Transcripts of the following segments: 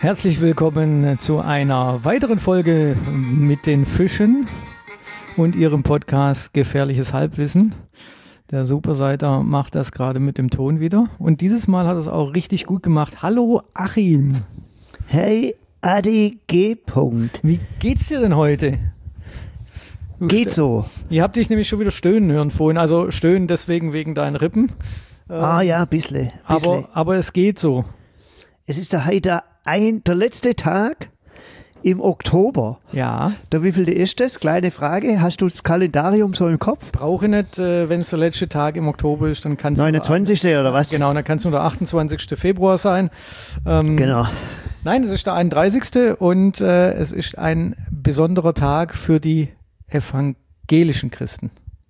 Herzlich willkommen zu einer weiteren Folge mit den Fischen und ihrem Podcast Gefährliches Halbwissen. Der Superseiter macht das gerade mit dem Ton wieder und dieses Mal hat er es auch richtig gut gemacht. Hallo Achim. Hey Adi G. Wie geht's dir denn heute? Geht so. Ich habe dich nämlich schon wieder stöhnen hören vorhin, also stöhnen deswegen wegen deinen Rippen. Ja, ein bisschen. Aber es geht so. Es ist der heute der letzte Tag im Oktober. Ja. Der wievielte ist das? Kleine Frage. Hast du das Kalendarium so im Kopf? Brauche ich nicht, wenn es der letzte Tag im Oktober ist, dann kann es 29. oder was? Genau, dann kann es nur der 28. Februar sein. Genau. Nein, es ist der 31. und es ist ein besonderer Tag für die evangelischen Christen.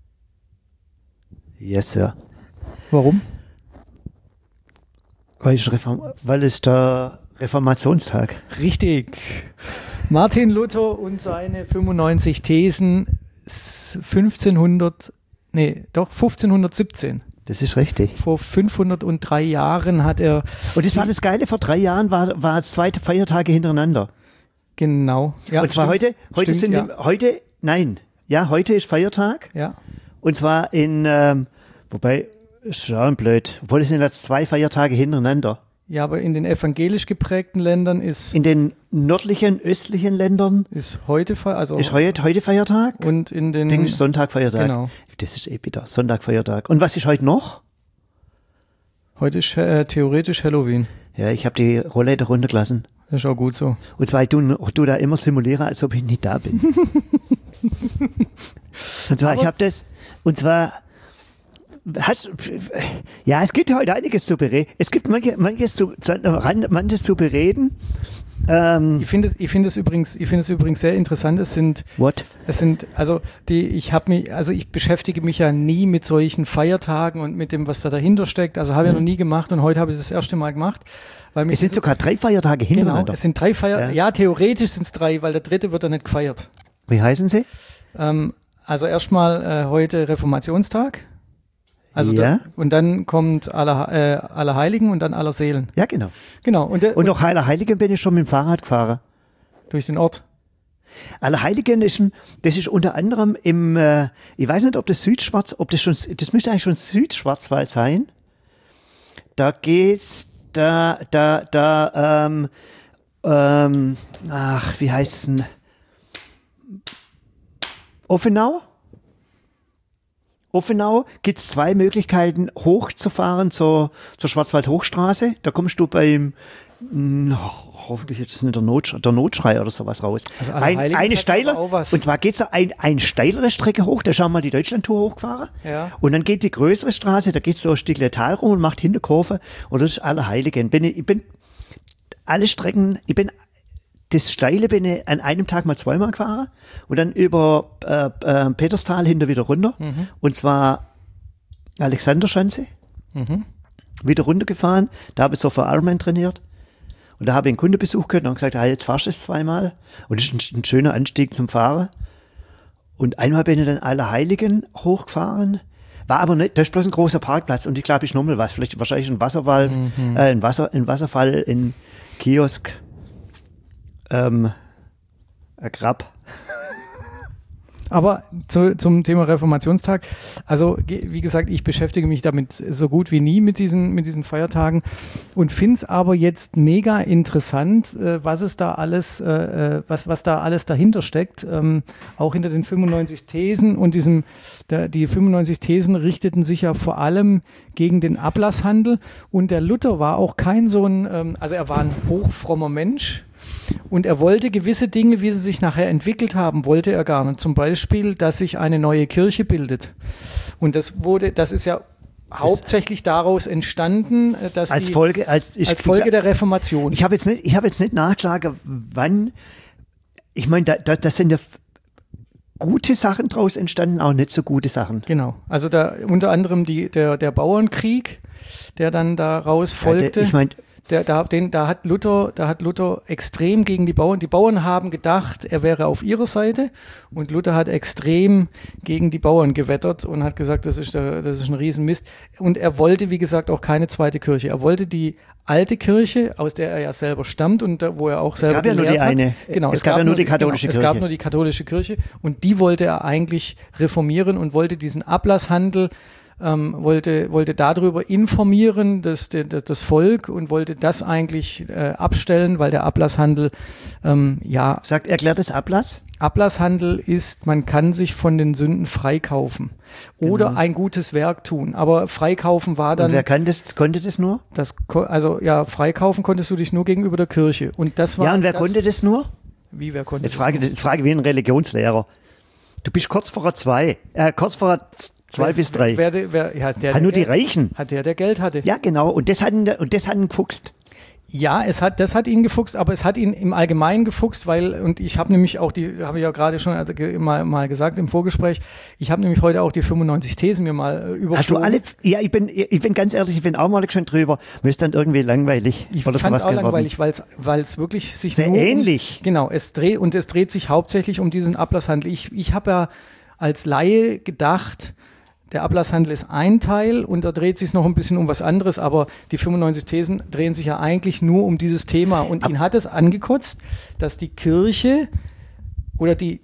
Yes, Sir. Warum? Weil es der Reformationstag. Richtig. Martin Luther und seine 95 Thesen 1517. Das ist richtig. Vor 503 Jahren hat er... Und das war das Geile, vor 3 Jahren war es 2 Feiertage hintereinander. Genau. Ja, und zwar stimmt. heute ist Feiertag. Ja. Und zwar wobei, ist schon blöd, obwohl es sind jetzt 2 Feiertage hintereinander. Ja, aber in den evangelisch geprägten Ländern ist... In den nördlichen, östlichen Ländern ist heute Feiertag. Und in den... Ding ist Sonntag Feiertag. Genau. Das ist bitter. Sonntag Feiertag. Und was ist heute noch? Heute ist theoretisch Halloween. Ja, ich habe die Rollläder runtergelassen. Das ist auch gut so. Und zwar, du da immer simuliere, als ob ich nicht da bin. Und zwar, es gibt heute einiges zu bereden. Es gibt manches zu bereden. Ich finde es übrigens sehr interessant. Ich beschäftige mich ja nie mit solchen Feiertagen und mit dem, was da dahinter steckt. Also habe ich noch nie gemacht und heute habe ich es das erste Mal gemacht. Es sind sogar 3 Feiertage hintereinander. Genau, es sind 3 Feiertage. Ja, theoretisch sind es 3, weil der 3. wird dann nicht gefeiert. Wie heißen sie? Also erstmal heute Reformationstag. Also ja. Und dann kommt Allerheiligen und dann Allerseelen. Ja, genau. Genau. Und noch Allerheiligen bin ich schon mit dem Fahrrad gefahren. Durch den Ort. Allerheiligen das ist unter anderem ich weiß nicht, ob das das müsste eigentlich schon Südschwarzwald sein. Da geht's, wie heißt es denn? Offenau gibt es 2 Möglichkeiten, hochzufahren zur Schwarzwald-Hochstraße. Da kommst du beim, hoffentlich jetzt nicht der Notschrei oder sowas raus. Also eine steile, und zwar geht es eine steilere Strecke hoch, da schauen wir mal die Deutschlandtour hochgefahren. Ja. Und dann geht die größere Straße, da geht es so ein Stückchen Tal rum und macht Hinterkurve. Und das ist Allerheiligen. Das Steile bin ich an einem Tag mal 2-mal gefahren und dann über Peterstal hinter wieder runter. Mhm. Und zwar Alexanderschanze. Mhm. Wieder runtergefahren. Da habe ich so für Ironman trainiert. Und da habe ich einen Kundenbesuch gehabt und gesagt, jetzt fahrst du es 2-mal. Und das ist ein schöner Anstieg zum Fahren. Und einmal bin ich dann Allerheiligen hochgefahren. War aber nicht, das ist bloß ein großer Parkplatz. Und ich glaube, ich nochmal was. Wahrscheinlich ein Wasserfall, ein Wasserfall in Kiosk. Ein Grab. Aber zum Thema Reformationstag, also wie gesagt, ich beschäftige mich damit so gut wie nie mit diesen Feiertagen und finde es aber jetzt mega interessant, was da alles dahinter steckt, auch hinter den 95 Thesen und die 95 Thesen richteten sich ja vor allem gegen den Ablasshandel und der Luther war auch kein so ein, also er war ein hochfrommer Mensch. Und er wollte gewisse Dinge, wie sie sich nachher entwickelt haben, wollte er gar nicht. Zum Beispiel, dass sich eine neue Kirche bildet. Und das ist ja hauptsächlich daraus entstanden, dass als Folge der Reformation. Ich habe jetzt nicht nachgeschlagen, wann. Ich meine, das sind ja gute Sachen draus entstanden, auch nicht so gute Sachen. Genau. Also da unter anderem der Bauernkrieg, der dann daraus folgte. Da hat Luther extrem gegen die Bauern haben gedacht, er wäre auf ihrer Seite, und Luther hat extrem gegen die Bauern gewettert und hat gesagt, das ist ein Riesenmist. Und er wollte, wie gesagt, auch keine zweite Kirche. Er wollte die alte Kirche, aus der er ja selber stammt und wo er auch selber gelehrt hat. Es gab ja nur die eine. Genau, es gab ja nur die katholische Kirche. Es gab nur die katholische Kirche, und die wollte er eigentlich reformieren und wollte diesen Ablasshandel, wollte darüber informieren, das Volk, und wollte das eigentlich abstellen, weil der Ablasshandel, Erklärt das Ablass? Ablasshandel ist, man kann sich von den Sünden freikaufen oder ein gutes Werk tun. Aber freikaufen war dann. Und wer konnte das nur? Freikaufen konntest du dich nur gegenüber der Kirche. Und das war. Ja, und wer konnte das nur? Wie, wer konnte Jetzt frage wie ein Religionslehrer. Du bist kurz vor 2 bis 3. Nur die Reichen. Hat der Geld hatte. Ja, genau. Und das hat ihn gefuchst. Ja, das hat ihn gefuchst, aber es hat ihn im Allgemeinen gefuchst, und ich habe nämlich auch habe ich ja gerade schon mal gesagt im Vorgespräch, ich habe nämlich heute auch die 95 Thesen mir mal überflogen. Hast du alle? Ja, ich bin ganz ehrlich, ich bin auch mal schon drüber. Mir ist dann irgendwie langweilig. Ich fand es auch langweilig, weil es wirklich sich sehr ähnlich. Genau, es dreht sich hauptsächlich um diesen Ablasshandel. Ich habe ja als Laie gedacht, der Ablasshandel ist ein Teil und da dreht sich noch ein bisschen um was anderes, aber die 95 Thesen drehen sich ja eigentlich nur um dieses Thema. Und ihn hat es angekotzt, dass die Kirche oder die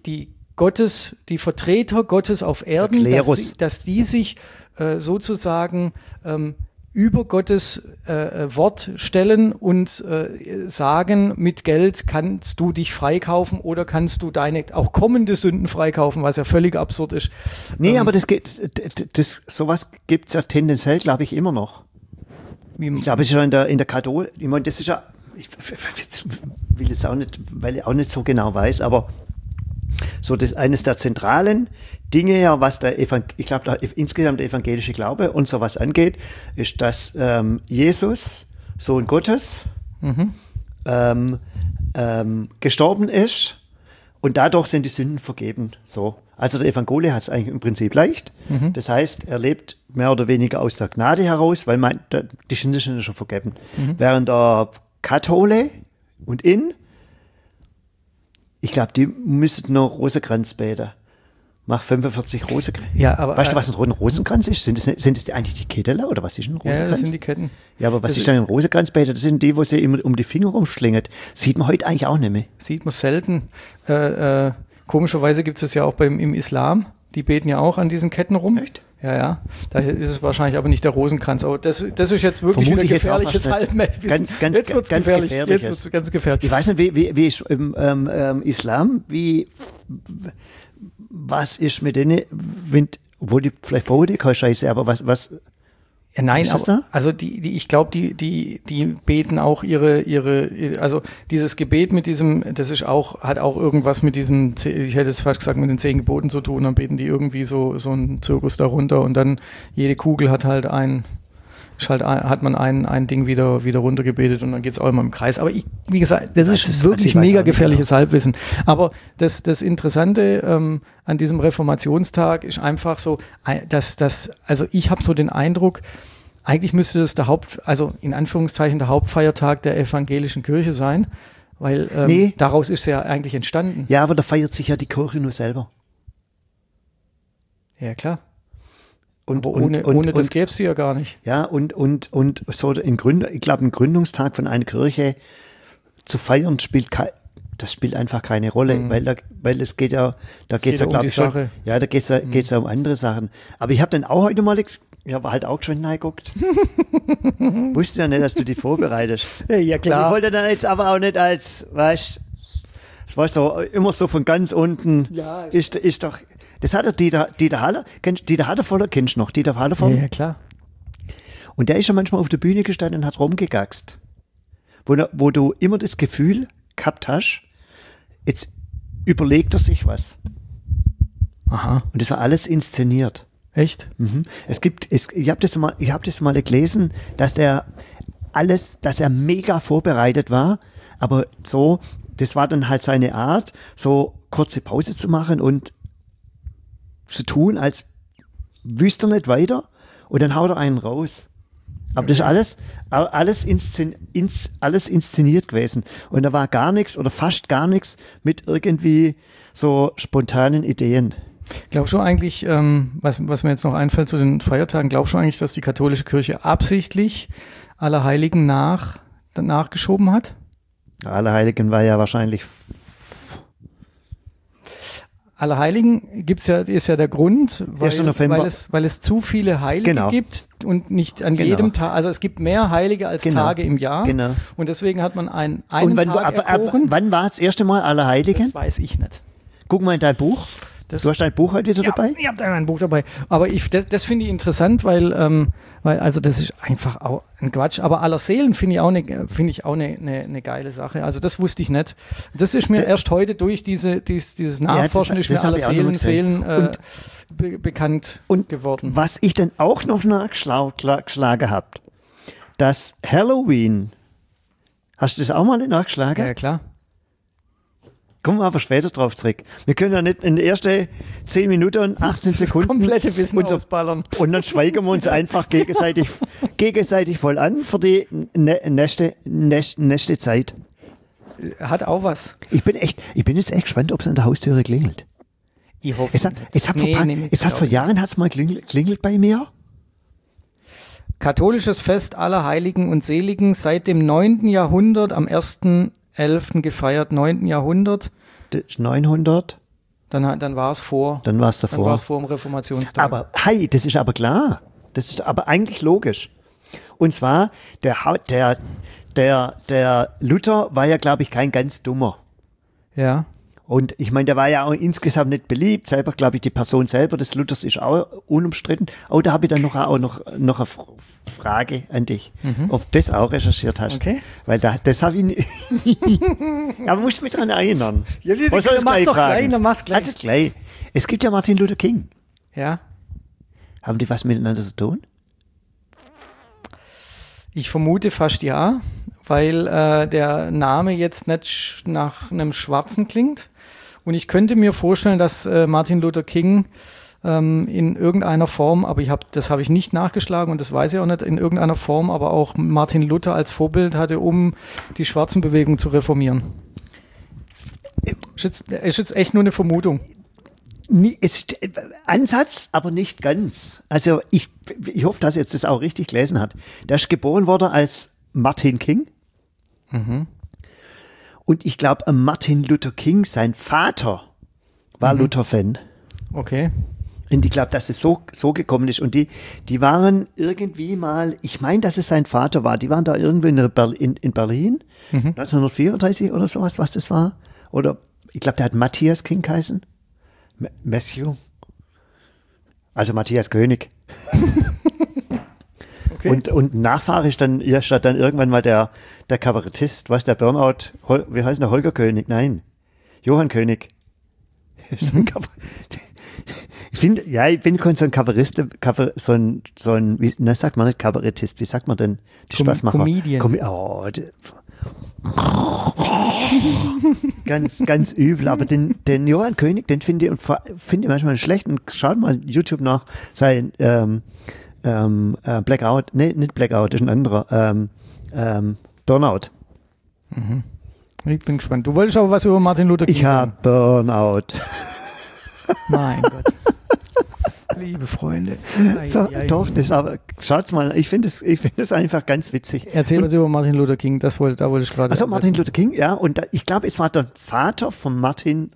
Vertreter Gottes auf Erden, dass die sich sozusagen über Gottes Wort stellen und sagen, mit Geld kannst du dich freikaufen oder kannst du deine auch kommende Sünden freikaufen, was ja völlig absurd ist. Nee, aber sowas gibt es ja tendenziell, glaube ich, immer noch. Ich glaube, es ist ja in der Katholik, ich meine, das ist ja, ich will jetzt auch nicht, weil ich auch nicht so genau weiß, aber so eines der zentralen Dinge, ja, was ich glaube, insgesamt der evangelische Glaube und sowas angeht, ist, dass Jesus, Sohn Gottes, gestorben ist und dadurch sind die Sünden vergeben. So. Also der Evangelie hat es eigentlich im Prinzip leicht. Das heißt, er lebt mehr oder weniger aus der Gnade heraus, weil die Sünden sind schon vergeben. Während der Kathole ich glaube, die müssten noch Rosenkranz beten. Mach 45 Rosenkranz. Ja, aber, weißt du, was ein Rosenkranz ist? Sind das eigentlich die Kettler oder was ist ein Rosenkranz? Ja, das sind die Ketten. Ja, aber was ist dann ein Rosenkranzbeter? Das sind die, wo sie immer um die Finger rumschlingert. Sieht man heute eigentlich auch nicht mehr. Sieht man selten. Komischerweise gibt es ja auch im Islam. Die beten ja auch an diesen Ketten rum. Echt? Ja. Da ist es wahrscheinlich aber nicht der Rosenkranz. Aber das ist jetzt wirklich Vermute wieder gefährliches Halbwissen. Jetzt wird's gefährlich. Jetzt wird es ganz gefährlich. Ich weiß nicht, wie ist im Islam, was ist mit denen, obwohl die vielleicht bauen die keine Scheiße, aber was ja, nein, ist das da? Also ich glaube, die beten auch also dieses Gebet mit diesem, hat auch irgendwas mit diesen, ich hätte es fast gesagt, mit den 10 Geboten zu tun, dann beten die irgendwie so einen Zirkus darunter und dann jede Kugel hat halt hat man ein Ding wieder runtergebetet und dann geht es auch immer im Kreis. Aber wie gesagt, das ist wirklich mega gefährliches Halbwissen. Aber das Interessante an diesem Reformationstag ist einfach so, also ich habe so den Eindruck, eigentlich müsste das also in Anführungszeichen der Hauptfeiertag der evangelischen Kirche sein, weil daraus ist ja eigentlich entstanden. Ja, aber da feiert sich ja die Kirche nur selber. Ja, klar. Aber ohne das gäbe es sie ja gar nicht. Ja, und so ich glaube, ein Gründungstag von einer Kirche zu feiern, spielt einfach keine Rolle, weil es geht ja, da geht es ja, glaube ich, schon, ja, da geht es ja um andere Sachen. Aber ich habe dann auch heute mal, ich habe halt auch schon reingeguckt. Wusste ja nicht, dass du die vorbereitest. Ja, klar. Ich wollte dann jetzt aber auch nicht als, weißt das war so, immer so von ganz unten, ja, ist doch. Das hat der Dieter Haller, Dieter Hallervoller, kennst du noch, Dieter Hallervoller? Ja, klar. Und der ist ja manchmal auf der Bühne gestanden und hat rumgegackst. Wo du immer das Gefühl gehabt hast, jetzt überlegt er sich was. Aha. Und das war alles inszeniert. Echt? Mhm. Ich habe das mal gelesen, dass er mega vorbereitet war, aber so, das war dann halt seine Art, so kurze Pause zu machen und zu tun, als wüsste er nicht weiter und dann haut er einen raus. Aber das ist alles inszeniert gewesen. Und da war gar nichts oder fast gar nichts mit irgendwie so spontanen Ideen. Glaubst du eigentlich, was mir jetzt noch einfällt zu den Feiertagen, glaubst du eigentlich, dass die katholische Kirche absichtlich Allerheiligen nachgeschoben hat? Allerheiligen war ja wahrscheinlich. Allerheiligen ist ja der Grund, weil es zu viele Heilige gibt und nicht an jedem Tag, also es gibt mehr Heilige als Tage im Jahr. Genau. Und deswegen hat man einen Tag erkoren. Wann war das erste Mal Allerheiligen? Das weiß ich nicht. Guck mal in dein Buch. Du hast dein Buch heute wieder dabei? Ich habe da ein Buch dabei. Aber das finde ich interessant, weil also das ist einfach auch ein Quatsch. Aber Allerseelen finde ich auch eine geile Sache. Also das wusste ich nicht. Das ist mir erst heute durch dieses Nachforschen ist mir Allerseelen bekannt geworden. Was ich dann auch noch nachgeschlagen habe, das Halloween. Hast du das auch mal nachgeschlagen? Ja, klar. Kommen wir aber später drauf zurück. Wir können ja nicht in den ersten 10 Minuten und 18 Sekunden das komplette Wissen ausballern. Und dann schweigen wir uns einfach gegenseitig voll an für die nächste Zeit. Hat auch was. Ich bin jetzt echt gespannt, ob es an der Haustüre klingelt. Ich hoffe es hat vor Jahren hat's mal klingelt bei mir. Katholisches Fest aller Heiligen und Seligen seit dem 9. Jahrhundert am 1.11. gefeiert, 9. Jahrhundert. 900? Dann war es vor. Dann war es davor. Dann war es vor dem Reformationstag. Aber das ist aber klar. Das ist aber eigentlich logisch. Und zwar, der Luther war ja, glaube ich, kein ganz dummer. Ja. Und ich meine, der war ja auch insgesamt nicht beliebt. Selber, glaube ich, die Person selber des Luthers ist auch unumstritten. Oh, da habe ich dann noch eine Frage an dich, ob du das auch recherchiert hast. Okay. Weil das habe ich nicht. Aber musst du mich daran erinnern. Ja, was soll ich gleich fragen? Mach's gleich. Also gleich. Es gibt ja Martin Luther King. Ja. Haben die was miteinander zu tun? Ich vermute fast ja, weil der Name jetzt nicht nach einem Schwarzen klingt. Und ich könnte mir vorstellen, dass Martin Luther King in irgendeiner Form, aber das habe ich nicht nachgeschlagen und das weiß ich auch nicht, in irgendeiner Form, aber auch Martin Luther als Vorbild hatte, um die Schwarzenbewegung zu reformieren. Ist jetzt echt nur eine Vermutung. Ist Ansatz, aber nicht ganz. Also ich hoffe, dass er jetzt das auch richtig gelesen hat. Der ist geboren worden als Martin King. Mhm. Und ich glaube, Martin Luther King, sein Vater, war Luther-Fan. Okay. Und ich glaube, dass es so gekommen ist. Und die waren irgendwie mal, ich meine, dass es sein Vater war. Die waren da irgendwo in Berlin, 1934 oder sowas, was das war. Oder ich glaube, der hat Matthias King geheißen. Matthew. Also Matthias König. Okay. Und Nachfahre ist dann irgendwann mal der Kabarettist, was der Burnout, wie heißt der, Holger König? Nein, Johann König. Ich bin so ein Kabarettist, wie sagt man nicht Kabarettist, wie sagt man denn? Die Spaßmacher. Comedian. Ganz übel, aber den Johann König, den finde ich manchmal schlecht und schaut mal YouTube nach, sein Blackout, nee, nicht Blackout, das ist ein anderer, Burnout. Mhm. Ich bin gespannt. Du wolltest aber was über Martin Luther King sagen. Ich habe Burnout. Mein Gott. Liebe Freunde. Doch, schaut's mal, ich finde es einfach ganz witzig. Erzähl was über Martin Luther King, da wollte ich gerade. Also Martin Luther King, ja, und ich glaube, es war der Vater von Martin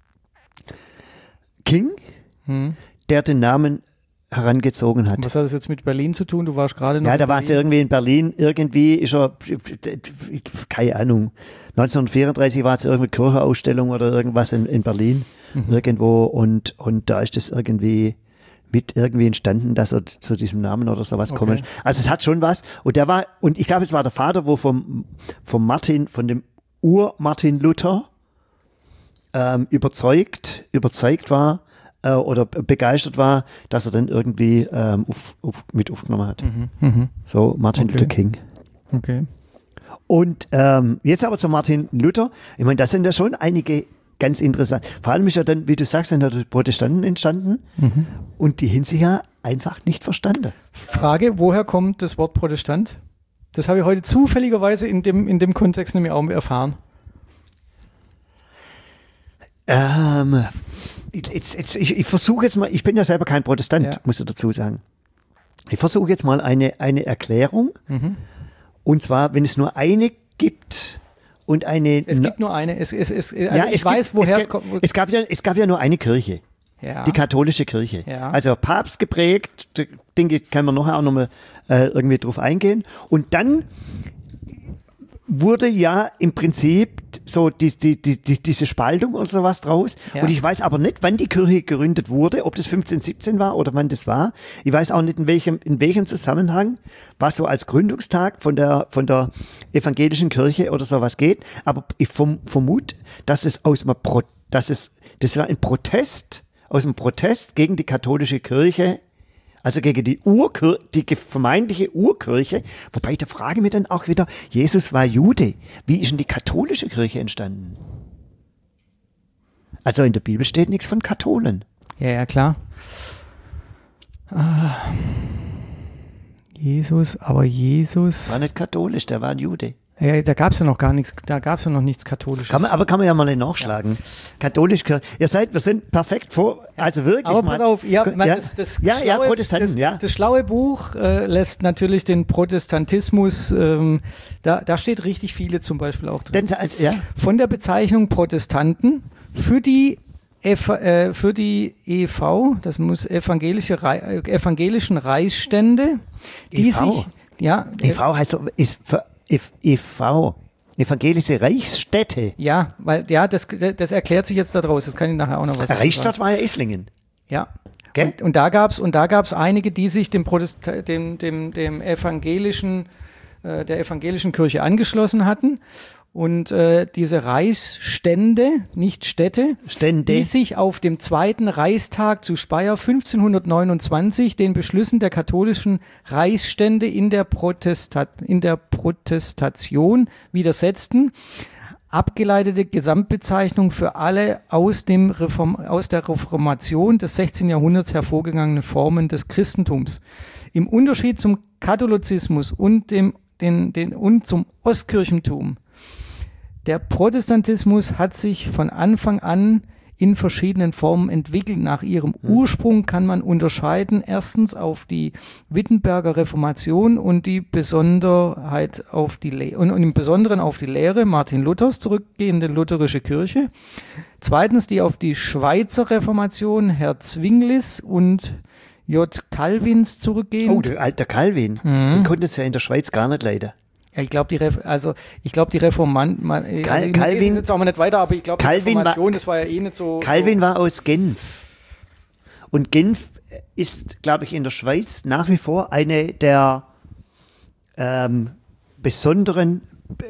King, der den Namen herangezogen hat. Was hat das jetzt mit Berlin zu tun? Du warst gerade noch. Ja, da war es irgendwie in Berlin, irgendwie ist er, keine Ahnung, 1934 war es irgendeine Kirchenausstellung oder irgendwas in Berlin, irgendwo, und da ist das irgendwie entstanden, dass er zu diesem Namen oder sowas kommt. Also es hat schon was. Und ich glaube, es war der Vater, wo von dem Ur-Martin Luther überzeugt war, oder begeistert war, dass er dann irgendwie mit aufgenommen hat. So Martin Luther King. Okay. Und jetzt aber zu Martin Luther. Ich meine, das sind ja schon einige ganz interessant. Vor allem ist ja dann, wie du sagst, sind ja die Protestanten entstanden und die haben sich ja einfach nicht verstanden. Frage, woher kommt das Wort Protestant? Das habe ich heute zufälligerweise in dem Kontext nämlich auch erfahren. Ich versuche jetzt mal, ich bin ja selber kein Protestant, muss ich dazu sagen. Ich versuche jetzt mal eine Erklärung. Und zwar, wenn es nur eine gibt und eine... Es gibt nur eine. Ich weiß, woher es kommt. Es gab ja nur eine Kirche. Ja. Die katholische Kirche. Ja. Also Papst geprägt, denke ich, kann man nachher auch nochmal irgendwie drauf eingehen. Und dann wurde ja im Prinzip so diese Spaltung oder sowas draus. Ja. Und ich weiß aber nicht, wann die Kirche gegründet wurde, ob das 1517 war oder wann das war. Ich weiß auch nicht, in welchem Zusammenhang, was so als Gründungstag von der evangelischen Kirche oder sowas geht. Aber ich vermute, dass es das war ein Protest, aus dem Protest gegen die katholische Kirche, also gegen die vermeintliche Urkirche. Wobei, da frage ich mich dann auch wieder, Jesus war Jude. Wie ist denn die katholische Kirche entstanden? Also in der Bibel steht nichts von Katholen. Ja, klar. Jesus. War nicht katholisch, der war ein Jude. Ja, da gab es ja noch gar nichts, da gab es ja noch nichts Katholisches. Kann man ja mal nachschlagen. Ja. Katholisch, wir sind perfekt vor, also wirklich. Aber pass auf, das schlaue Buch lässt natürlich den Protestantismus, da steht richtig viele zum Beispiel auch drin. Von der Bezeichnung Protestanten für die EV, das muss evangelischen Reichsstände, die EV? sich, EV heißt EV, evangelische Reichsstädte. Ja, weil das erklärt sich jetzt daraus. Das kann ich nachher auch noch was sagen. Reichsstadt war ja Esslingen. Ja. Okay. Und da gab's einige, die sich der evangelischen Kirche angeschlossen hatten. Und diese Reichsstände, nicht Städte, die sich auf dem Zweiten Reichstag zu Speyer 1529 den Beschlüssen der katholischen Reichsstände in der Protestation widersetzten, abgeleitete Gesamtbezeichnung für alle aus der Reformation des 16. Jahrhunderts hervorgegangenen Formen des Christentums. Im Unterschied zum Katholizismus und zum Ostkirchentum. Der Protestantismus hat sich von Anfang an in verschiedenen Formen entwickelt. Nach ihrem Ursprung kann man unterscheiden, erstens auf die Wittenberger Reformation und im Besonderen auf die Lehre Martin Luthers zurückgehende lutherische Kirche. Zweitens die auf die Schweizer Reformation Herr Zwinglis und J. Calvins zurückgehend. Oh, der alte Calvin, den konnte es ja in der Schweiz gar nicht leiden. Ja, ich glaube, die Reformanten, Calvin, jetzt auch mal nicht weiter, aber ich glaube, die Reformation, das war ja eh nicht so. Calvin war aus Genf. Und Genf ist, glaube ich, in der Schweiz nach wie vor eine der besonderen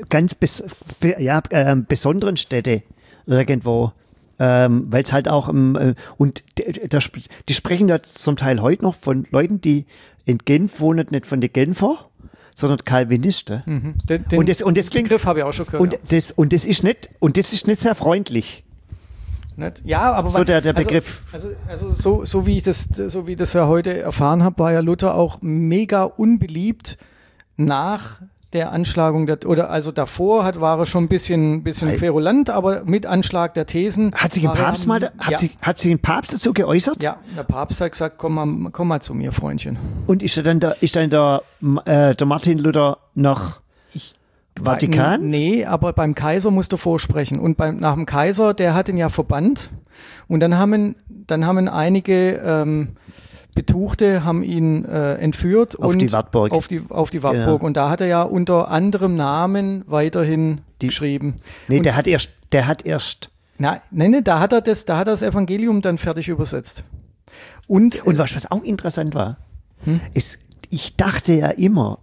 Städte irgendwo. Weil es halt auch, und die sprechen da zum Teil heute noch von Leuten, die in Genf wohnen, nicht von den Genfer, sondern Calvinisten. Mhm. Und das klingt, Begriff habe ich auch schon gehört. Und das ist nicht sehr freundlich. Nicht? Ja, aber so der Begriff. Also so wie ich das ja heute erfahren habe, war ja Luther auch mega unbeliebt nach der Anschlagung davor war er schon ein bisschen querulant, aber mit Anschlag der Thesen. Hat sich ein Papst dazu geäußert? Ja, der Papst hat gesagt, komm mal zu mir, Freundchen. Und ist dann der Martin Luther nach Vatikan? Nee, aber beim Kaiser musste er vorsprechen. Und nach dem Kaiser, der hat ihn ja verbannt. Und dann haben einige Betuchte haben ihn entführt auf die Wartburg. Auf die Wartburg. Genau. Und da hat er ja unter anderem Namen weiterhin geschrieben. Nee, der hat erst. Da hat er das Evangelium dann fertig übersetzt. Und was auch interessant war, ist, ich dachte ja immer,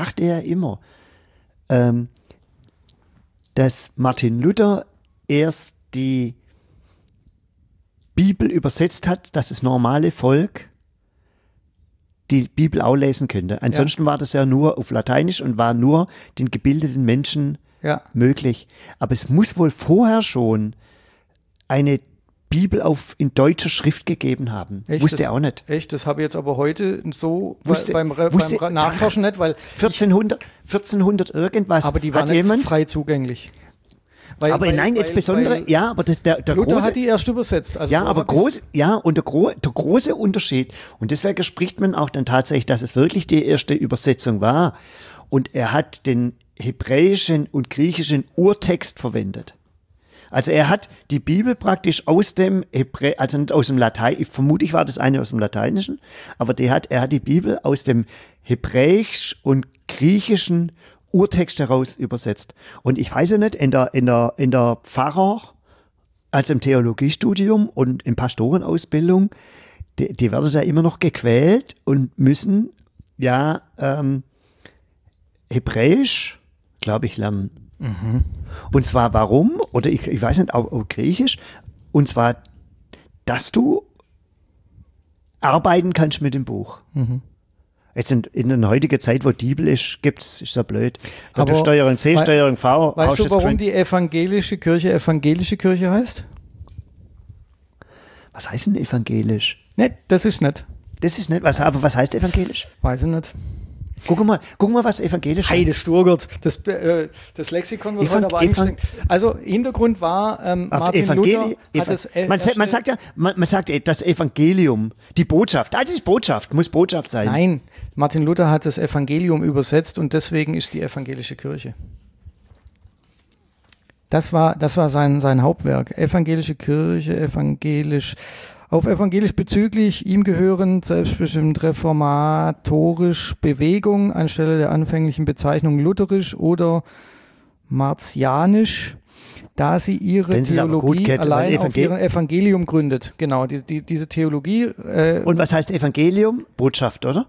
dass Martin Luther erst die Bibel übersetzt hat, dass das normale Volk die Bibel auch lesen könnte. Ansonsten war das ja nur auf Lateinisch und war nur den gebildeten Menschen möglich. Aber es muss wohl vorher schon eine Bibel in deutscher Schrift gegeben haben. Echt? Wusste er auch nicht. Echt? Das habe ich jetzt aber heute so Wusste- beim Nachforschen nicht, weil 1400 irgendwas. aber die waren hat nicht jemand, frei zugänglich. aber nein, insbesondere, ja, aber der Luther große, hat die erst übersetzt. Also ja, so aber hab ich's- und der große Unterschied, und deswegen spricht man auch dann tatsächlich, dass es wirklich die erste Übersetzung war, und er hat den hebräischen und griechischen Urtext verwendet. Also er hat die Bibel praktisch aus dem also nicht aus dem Latein, vermutlich war das eine aus dem Lateinischen, aber er hat die Bibel aus dem Hebräisch und griechischen Urtext heraus übersetzt. Und ich weiß ja nicht, in der Pfarrer, also im Theologiestudium und in Pastorenausbildung, die werden da immer noch gequält und müssen ja Hebräisch, glaube ich, lernen. Und zwar warum? Oder ich weiß nicht, auch Griechisch. Und zwar, dass du arbeiten kannst mit dem Buch. Jetzt in der heutigen Zeit, wo die Bibel ist, ist ja blöd. Da Aber du Steuerung C, Steuerung V. Weißt du, warum die evangelische Kirche heißt? Was heißt denn evangelisch? Ne, das ist nicht. Das ist nicht, aber was heißt evangelisch? Weiß ich nicht. Guck mal, was evangelisch Heide Sturgert, das Lexikon wird heute aber eingeschränkt. Also Hintergrund war, Martin Luther hat es man sagt das Evangelium, die Botschaft, das ist Botschaft, muss Botschaft sein. Nein, Martin Luther hat das Evangelium übersetzt und deswegen ist die evangelische Kirche. Das war sein Hauptwerk. Evangelische Kirche, auf evangelisch bezüglich, ihm gehörend, selbstbestimmt reformatorisch Bewegung anstelle der anfänglichen Bezeichnung lutherisch oder martianisch, da sie ihre Theologie allein auf ihrem Evangelium gründet. Genau, diese Theologie. Und was heißt Evangelium? Botschaft, oder?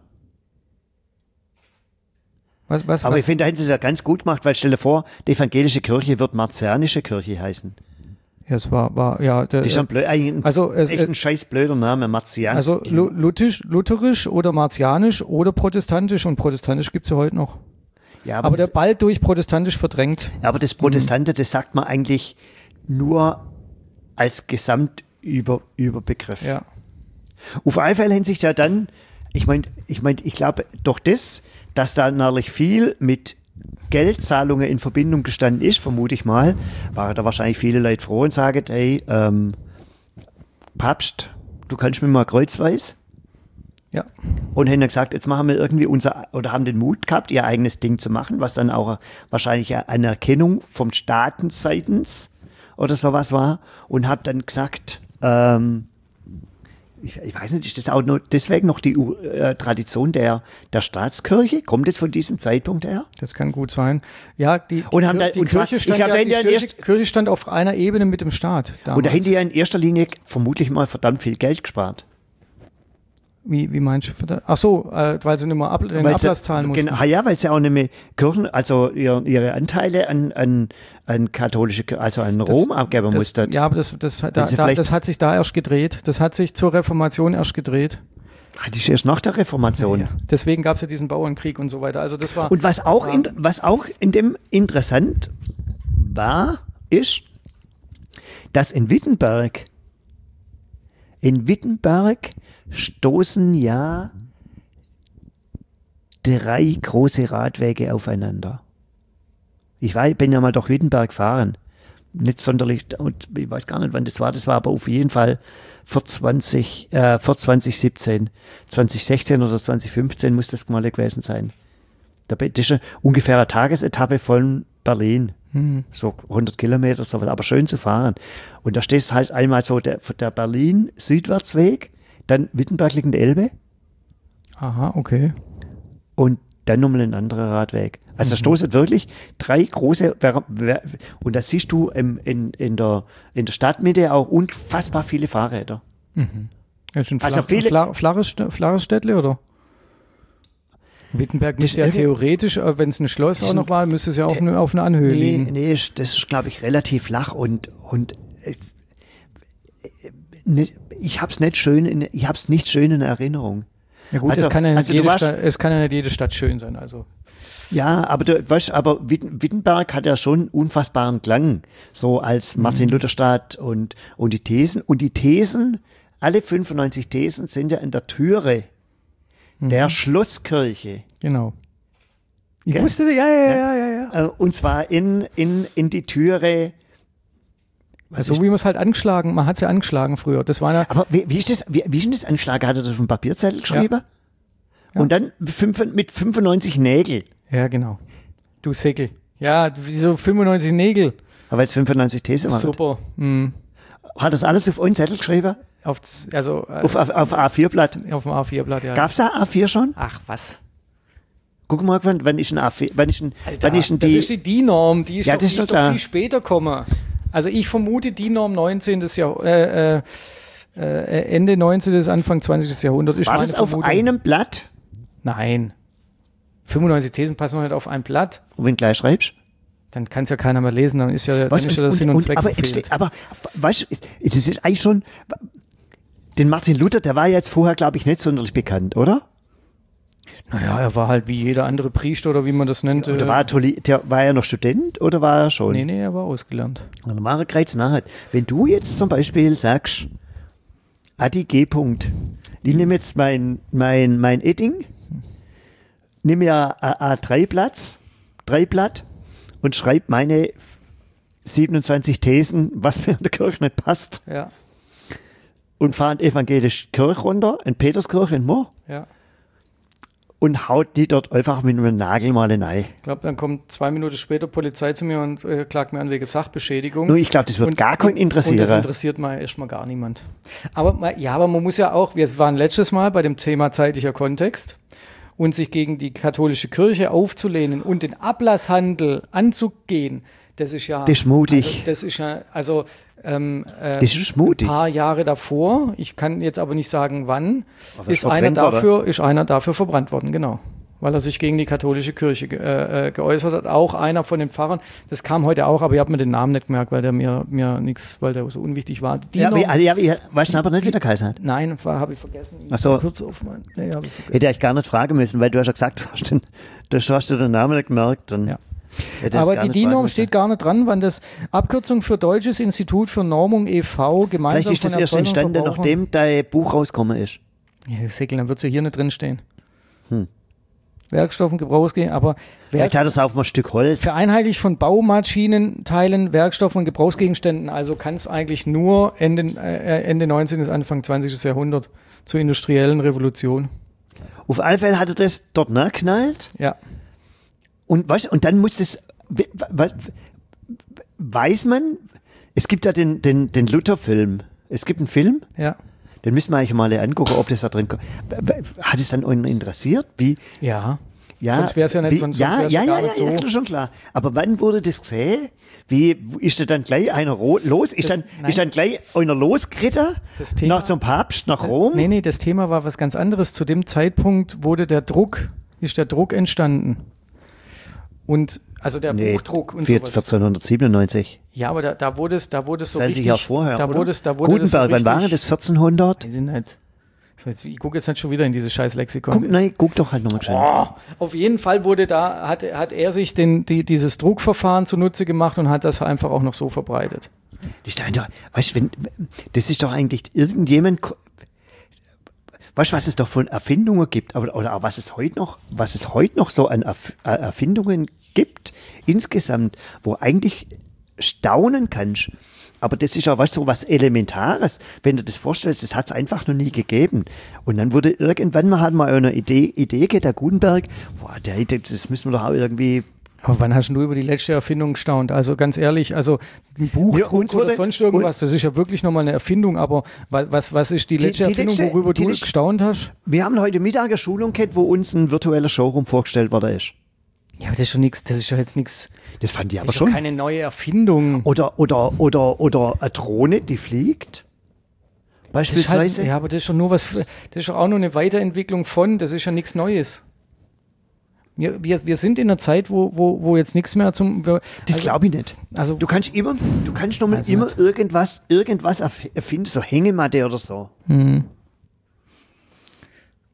Aber ich finde, da hätten sie es ja ganz gut gemacht, weil stell dir vor, die evangelische Kirche wird martianische Kirche heißen. Ja, es war ja. Das ist echt ein scheiß blöder Name, martianisch. Also lutherisch oder martianisch oder protestantisch, und protestantisch gibt es ja heute noch. Ja, aber der bald durch protestantisch verdrängt. Aber das Protestante, das sagt man eigentlich nur als Gesamtüberbegriff. Ja. Auf alle Fälle hinsicht ja dann, ich glaube, durch das, dass da natürlich viel mit Geldzahlungen in Verbindung gestanden ist, vermute ich mal, waren da wahrscheinlich viele Leute froh und sagen, hey, Papst, du kannst mir mal kreuzweis. Ja. Und haben dann gesagt, jetzt machen wir irgendwie haben den Mut gehabt, ihr eigenes Ding zu machen, was dann auch wahrscheinlich eine Anerkennung vom Staaten seitens oder sowas war, und habe dann gesagt, ich weiß nicht, ist das auch nur deswegen noch die Tradition der Staatskirche? Kommt das von diesem Zeitpunkt her? Das kann gut sein. Ja, die Kirche stand auf einer Ebene mit dem Staat damals. Und da hätten die ja in erster Linie vermutlich mal verdammt viel Geld gespart. Wie meinst du? Ach so, weil sie nicht mehr den Ablass zahlen mussten. Genau, ja, weil sie auch nicht mehr also ihre Anteile an katholische, also an Rom abgeben mussten. Ja, aber das hat sich da erst gedreht. Das hat sich zur Reformation erst gedreht. Das ist erst nach der Reformation. Ja. Deswegen gab es ja diesen Bauernkrieg und so weiter. Also das war. Und was auch in dem interessant war, ist, dass in Wittenberg stoßen ja 3 große Radwege aufeinander. Ich bin ja mal durch Wittenberg gefahren. Nicht sonderlich, und ich weiß gar nicht, wann das war. Das war aber auf jeden Fall vor 2017. 2016 oder 2015 muss das mal gewesen sein. Das ist ungefähr eine Tagesetappe von Berlin. So 100 Kilometer, sowas, aber schön zu fahren. Und da stehst halt einmal so der Berlin-Südwärtsweg, dann Wittenberg liegt in der Elbe. Aha, okay. Und dann nochmal ein anderer Radweg. Also da stoßen wirklich 3 große, und da siehst du in der Stadtmitte auch unfassbar viele Fahrräder. Das ist ein flaches Städtle, oder? Wittenberg müsste ja theoretisch, wenn es ein Schloss auch noch war, müsste es ja auch auf einer Anhöhe liegen. Nee, das ist, glaube ich, relativ flach und ich habe es nicht schön in Erinnerung. Ja gut, es kann ja nicht jede Stadt schön sein. Also Ja, aber du weißt, aber Wittenberg hat ja schon einen unfassbaren Klang, so als Martin Lutherstadt und die Thesen. Und die Thesen, alle 95 Thesen sind ja in der Türe der Schlosskirche. Genau. Ich Gell? wusste, ja. Und zwar in die Türe. So wie man es halt man hat es ja angeschlagen früher. Das war ja, Aber wie ist das, wie ist denn das angeschlagen? Hat er das auf dem Papierzettel geschrieben? Ja. Und dann mit 95 Nägel. ja, genau. Du Säckel. Ja, so 95 Nägel. Aber jetzt 95 Thesen waren. Super. Mhm. Hat das alles auf einen Zettel geschrieben? Auf A4-Blatt? Auf dem A4-Blatt, ja. Gab es da A4 schon? Ach, was? Guck mal, wann ist ein A4? Alter, das ist die DIN-Norm, die ist Ja, doch, das ist die doch klar. viel später gekommen. Also ich vermute DIN-Norm 19. Ende 19. Anfang 20. Jahrhundert. Ist War meine das auf Vermutung. einem Blatt? Nein. 95 Thesen passen noch nicht auf ein Blatt. Und wenn du gleich schreibst? Dann kann es ja keiner mehr lesen, dann ist ja der Sinn und Zweck verfehlt. Aber weißt du, das ist eigentlich schon, den Martin Luther, der war ja jetzt vorher, glaube ich, nicht sonderlich bekannt, oder? Naja, er war halt wie jeder andere Priester oder wie man das nennt. Oder war er noch Student oder war er schon? Nee, er war ausgelernt. Und Mare Kreuz nachher. Wenn du jetzt zum Beispiel sagst, Adi G. -Punkt, die nimm jetzt mein Edding, nimm ja A3-Blatt und schreib meine 27 Thesen, was mir in der Kirche nicht passt, Ja, und fahr in evangelische Kirche runter, in Peterskirche in Moor, ja. und haut die dort einfach mit einem Nagel mal rein. Ich glaube, dann kommt 2 Minuten später Polizei zu mir und klagt mir an wegen Sachbeschädigung. Nur ich glaube, das wird gar keinen interessieren. Und das interessiert mal erstmal gar niemand. Aber man muss ja auch, wir waren letztes Mal bei dem Thema zeitlicher Kontext, und sich gegen die katholische Kirche aufzulehnen und den Ablasshandel anzugehen, das ist ja... Das ist mutig. Das ist ja, also Das ist mutig. ein paar Jahre davor, ich kann jetzt aber nicht sagen wann, Aber ist verbrennt einer dafür verbrannt worden, genau. Weil er sich gegen die katholische Kirche geäußert hat. Auch einer von den Pfarrern, das kam heute auch, aber ich habe mir den Namen nicht gemerkt, weil der mir nichts, weil der so unwichtig war. Weißt du aber nicht, wie der Kaiser hat? Nein, habe ich vergessen. Ach so. Kurz auf hab ich vergessen. Hätte ich gar nicht fragen müssen, weil du hast ja gesagt, du hast dir den Namen nicht gemerkt. Dann Ja. hätte ich es Aber gar die nicht DIN-Norm fragen müssen. steht gar nicht dran, wann das Abkürzung für Deutsches Institut für Normung e.V. gemeinsam Vielleicht ist das von erst Erzeuger und entstanden, Verbraucher- nachdem dein Buch rausgekommen ist. Ja, Säckel, dann wird es ja hier nicht drin stehen. Werkstoffen, Gebrauchsgegenstände, aber Vielleicht hat es auf ein Stück Holz. vereinheitlicht von Baumaschinenteilen, Werkstoffen und Gebrauchsgegenständen. Also kann es eigentlich nur Ende 19. bis Anfang 20. Jahrhundert zur industriellen Revolution. Auf alle Fälle hat er das dort nachgeknallt. Ja. Und, weißt, und dann muss das, weiß man, es gibt ja den Luther-Film. Es gibt einen Film, Ja. den müssen wir eigentlich mal angucken, ob das da drin kommt. Hat es dann einen interessiert? Wie? Ja. Ja, Sonst wäre es ja nicht, sonst wär's ja gar nicht so. Ja, schon klar. Aber wann wurde das gesehen? Wie ist da dann gleich einer los? Ist dann gleich einer losgeritten Das Thema- nach zum Papst, nach Rom? Nee, das Thema war was ganz anderes. Zu dem Zeitpunkt ist der Druck entstanden. Und also der Buchdruck und sowas. 1497. Ja, aber da wurde es so 20 richtig. Jahre vorher, Da oder? wurde das so Gutenberg, wann war richtig- das? 1400? Weiß ich nicht. Ich gucke jetzt nicht schon wieder in dieses scheiß Lexikon. Guck doch halt nochmal schnell. Auf jeden Fall hat er sich dieses Druckverfahren zunutze gemacht und hat das einfach auch noch so verbreitet. Weißt du, das ist doch eigentlich irgendjemand. Weißt du, was es doch von Erfindungen gibt, oder auch was es heute noch so an Erfindungen gibt, insgesamt, wo eigentlich staunen kannst. Aber das ist ja, weißt du, so was Elementares. Wenn du das vorstellst, das hat es einfach noch nie gegeben. Und dann wurde irgendwann mal eine Idee geht, der Gutenberg, das müssen wir doch auch irgendwie. Aber wann hast du über die letzte Erfindung gestaunt? Also ganz ehrlich, also ein Buchdruck oder sonst irgendwas, das ist ja wirklich nochmal eine Erfindung, aber was ist die letzte Erfindung, worüber du gestaunt hast? Wir haben heute Mittag eine Schulung gehabt, wo uns ein virtueller Showroom vorgestellt worden ist. Ja, aber das ist schon nichts, das ist ja jetzt nichts. Das fand ich aber Das ist schon. doch keine neue Erfindung. Oder eine Drohne, die fliegt. Das ist Beispielsweise. halt, ja, aber das ist doch nur das ist doch auch nur eine Weiterentwicklung das ist ja nichts Neues. Wir sind in einer Zeit, wo jetzt nichts mehr Das glaube ich nicht. Also, Du kannst nochmal Also immer nicht. irgendwas erfinden, so Hängematte oder so.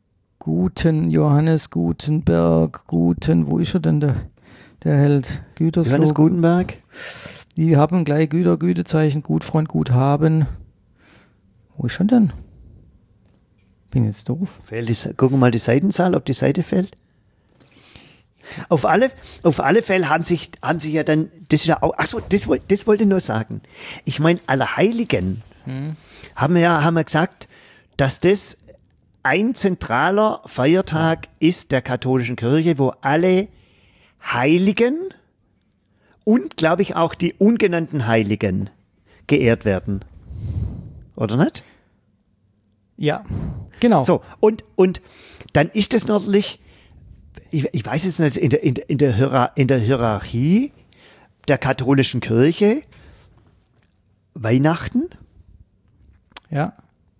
Johannes Gutenberg, wo ist er denn, der Held? Gütersloh. Johannes Gutenberg? Die haben gleich Gütezeichen, Gutfreund, Guthaben. Wo ist er denn? Bin jetzt doof. Gucken wir mal die Seitenzahl, ob die Seite fällt. Auf alle Fälle haben sich ja dann, das ist ja auch, achso, das wollte ich nur sagen. Ich meine, Allerheiligen haben wir gesagt, dass das ein zentraler Feiertag ist der katholischen Kirche, wo alle Heiligen und, glaube ich, auch die ungenannten Heiligen geehrt werden. Oder nicht? Ja, genau. So, und dann ist es natürlich, ich weiß jetzt nicht, in der Hierarchie der katholischen Kirche Weihnachten. Ja.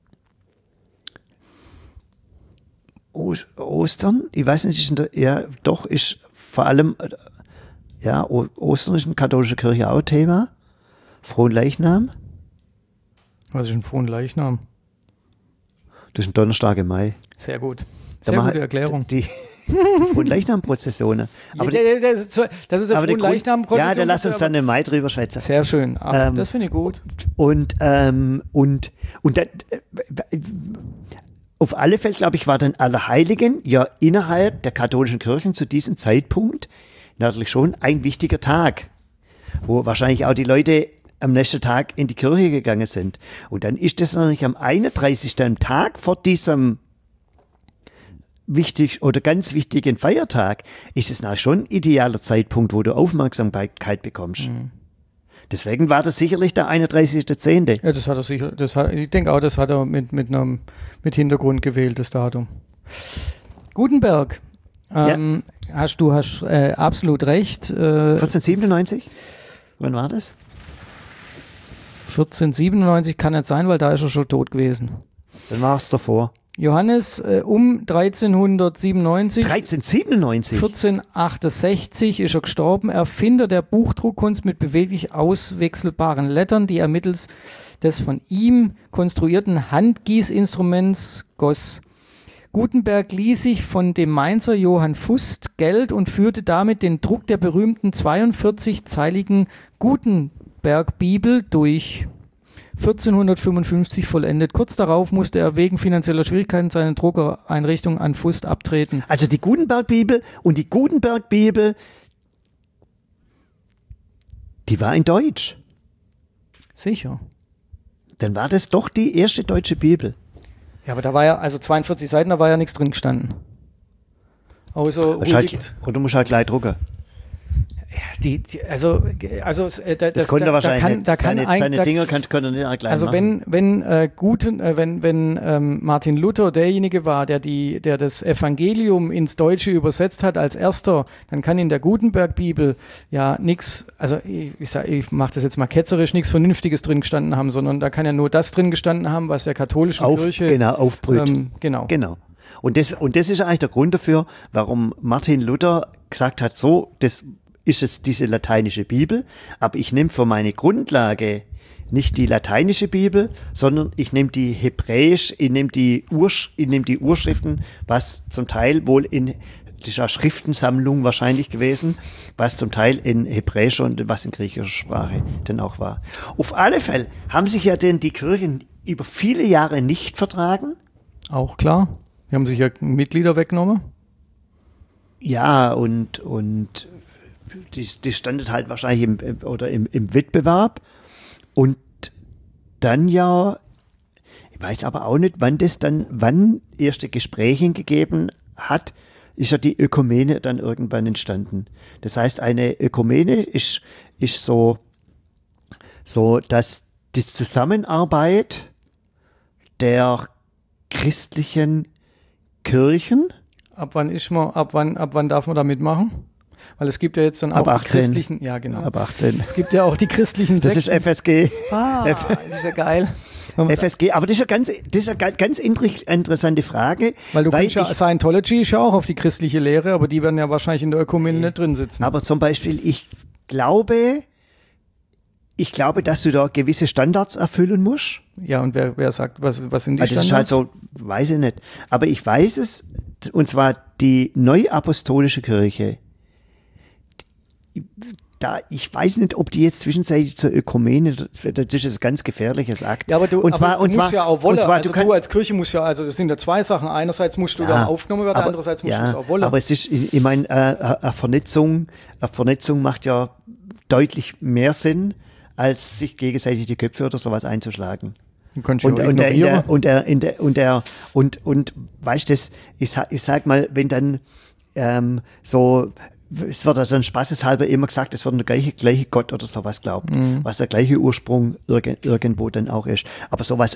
Ostern, ich weiß nicht, ist vor allem, Ostern ist in der katholischen Kirche auch Thema. Fronleichnam. Was ist ein Fronleichnam? Das ist ein Donnerstag im Mai. Sehr gut. Sehr gute Erklärung. Die Fronleichnam-Prozessionen. Das ist eine Fronleichnam-Prozession. Ja, dann lass uns dann im Mai drüber schwätzen. Sehr schön. Das finde ich gut. Und dann, auf alle Fälle, glaube ich, war dann Allerheiligen ja innerhalb der katholischen Kirchen zu diesem Zeitpunkt natürlich schon ein wichtiger Tag, wo wahrscheinlich auch die Leute am nächsten Tag in die Kirche gegangen sind. Und dann ist das natürlich am 31. Tag vor diesem ganz wichtigen Feiertag, ist es natürlich schon ein idealer Zeitpunkt, wo du Aufmerksamkeit bekommst. Mhm. Deswegen war das sicherlich der 31.10. Ja, das hat er sicher. Ich denke auch, das hat er mit Hintergrund gewählt, das Datum. Gutenberg, hast absolut recht. 1497? Wann war das? 1497 kann nicht sein, weil da ist er schon tot gewesen. Dann war es davor. Johannes 1397. 1397? 1468 ist er gestorben. Erfinder der Buchdruckkunst mit beweglich auswechselbaren Lettern, die er mittels des von ihm konstruierten Handgießinstruments goss. Gutenberg lieh sich von dem Mainzer Johann Fust Geld und führte damit den Druck der berühmten 42-zeiligen Gutenberg-Bibel durch. 1455 vollendet. Kurz darauf musste er wegen finanzieller Schwierigkeiten seine Druckereinrichtung an Fust abtreten. Also die Gutenberg-Bibel und die Gutenberg-Bibel, die war in Deutsch. Sicher. Dann war das doch die erste deutsche Bibel. Ja, aber da war ja, also 42 Seiten, da war ja nichts drin gestanden. Außer oder muss halt gleich drucken. Das konnte er wahrscheinlich seine Dinger konnte er nicht gleich also machen. wenn Martin Luther derjenige war, der das Evangelium ins Deutsche übersetzt hat als erster, dann kann in der Gutenberg-Bibel ja nichts, also ich mache das jetzt mal ketzerisch, nichts Vernünftiges drin gestanden haben, sondern da kann ja nur das drin gestanden haben, was der katholischen Kirche aufbrüht. Genau. Und das ist eigentlich der Grund dafür, warum Martin Luther gesagt hat, so, das ist es diese lateinische Bibel, aber ich nehme für meine Grundlage nicht die lateinische Bibel, sondern ich nehme die hebräisch, ich nehme die Urschriften, was zum Teil wohl das ist eine Schriftensammlung wahrscheinlich gewesen, was zum Teil in hebräischer und was in griechischer Sprache dann auch war. Auf alle Fälle haben sich ja denn die Kirchen über viele Jahre nicht vertragen. Auch klar. Die haben sich ja Mitglieder weggenommen. Ja, und die standet halt wahrscheinlich im Wettbewerb. Und dann ja, ich weiß aber auch nicht, wann erste Gespräche gegeben hat, ist ja die Ökumene dann irgendwann entstanden. Das heißt, eine Ökumene ist so, dass die Zusammenarbeit der christlichen Kirchen. Ab wann darf man da mitmachen? Weil es gibt ja jetzt dann auch die christlichen, ja genau. Ab 18. Es gibt ja auch die christlichen Sekten. Das ist FSG. Das ist ja geil. FSG, aber das ist eine ganz interessante Frage. Weil Scientology ist ja auch auf die christliche Lehre, aber die werden ja wahrscheinlich in der Ökumene nicht drin sitzen. Aber zum Beispiel, ich glaube, dass du da gewisse Standards erfüllen musst. Ja, und wer sagt, was sind die Standards? Das ist halt so, weiß ich nicht. Aber ich weiß es, und zwar die Neuapostolische Kirche. Ich weiß nicht, ob die jetzt zwischenzeitlich zur Ökumene, das ist ein ganz gefährliches Akt. Ja, aber du musst ja auch wollen. Also du als Kirche musst ja, also das sind ja zwei Sachen. Einerseits musst du da aufgenommen werden, andererseits musst du es auch wollen. Aber es ist, ich meine, eine Vernetzung macht ja deutlich mehr Sinn, als sich gegenseitig die Köpfe oder sowas einzuschlagen. Und weißt du, ich sag mal, wenn dann es wird also ein spaßeshalber immer gesagt, es wird der gleiche Gott oder sowas glaubt, was der gleiche Ursprung irgendwo dann auch ist. Aber sowas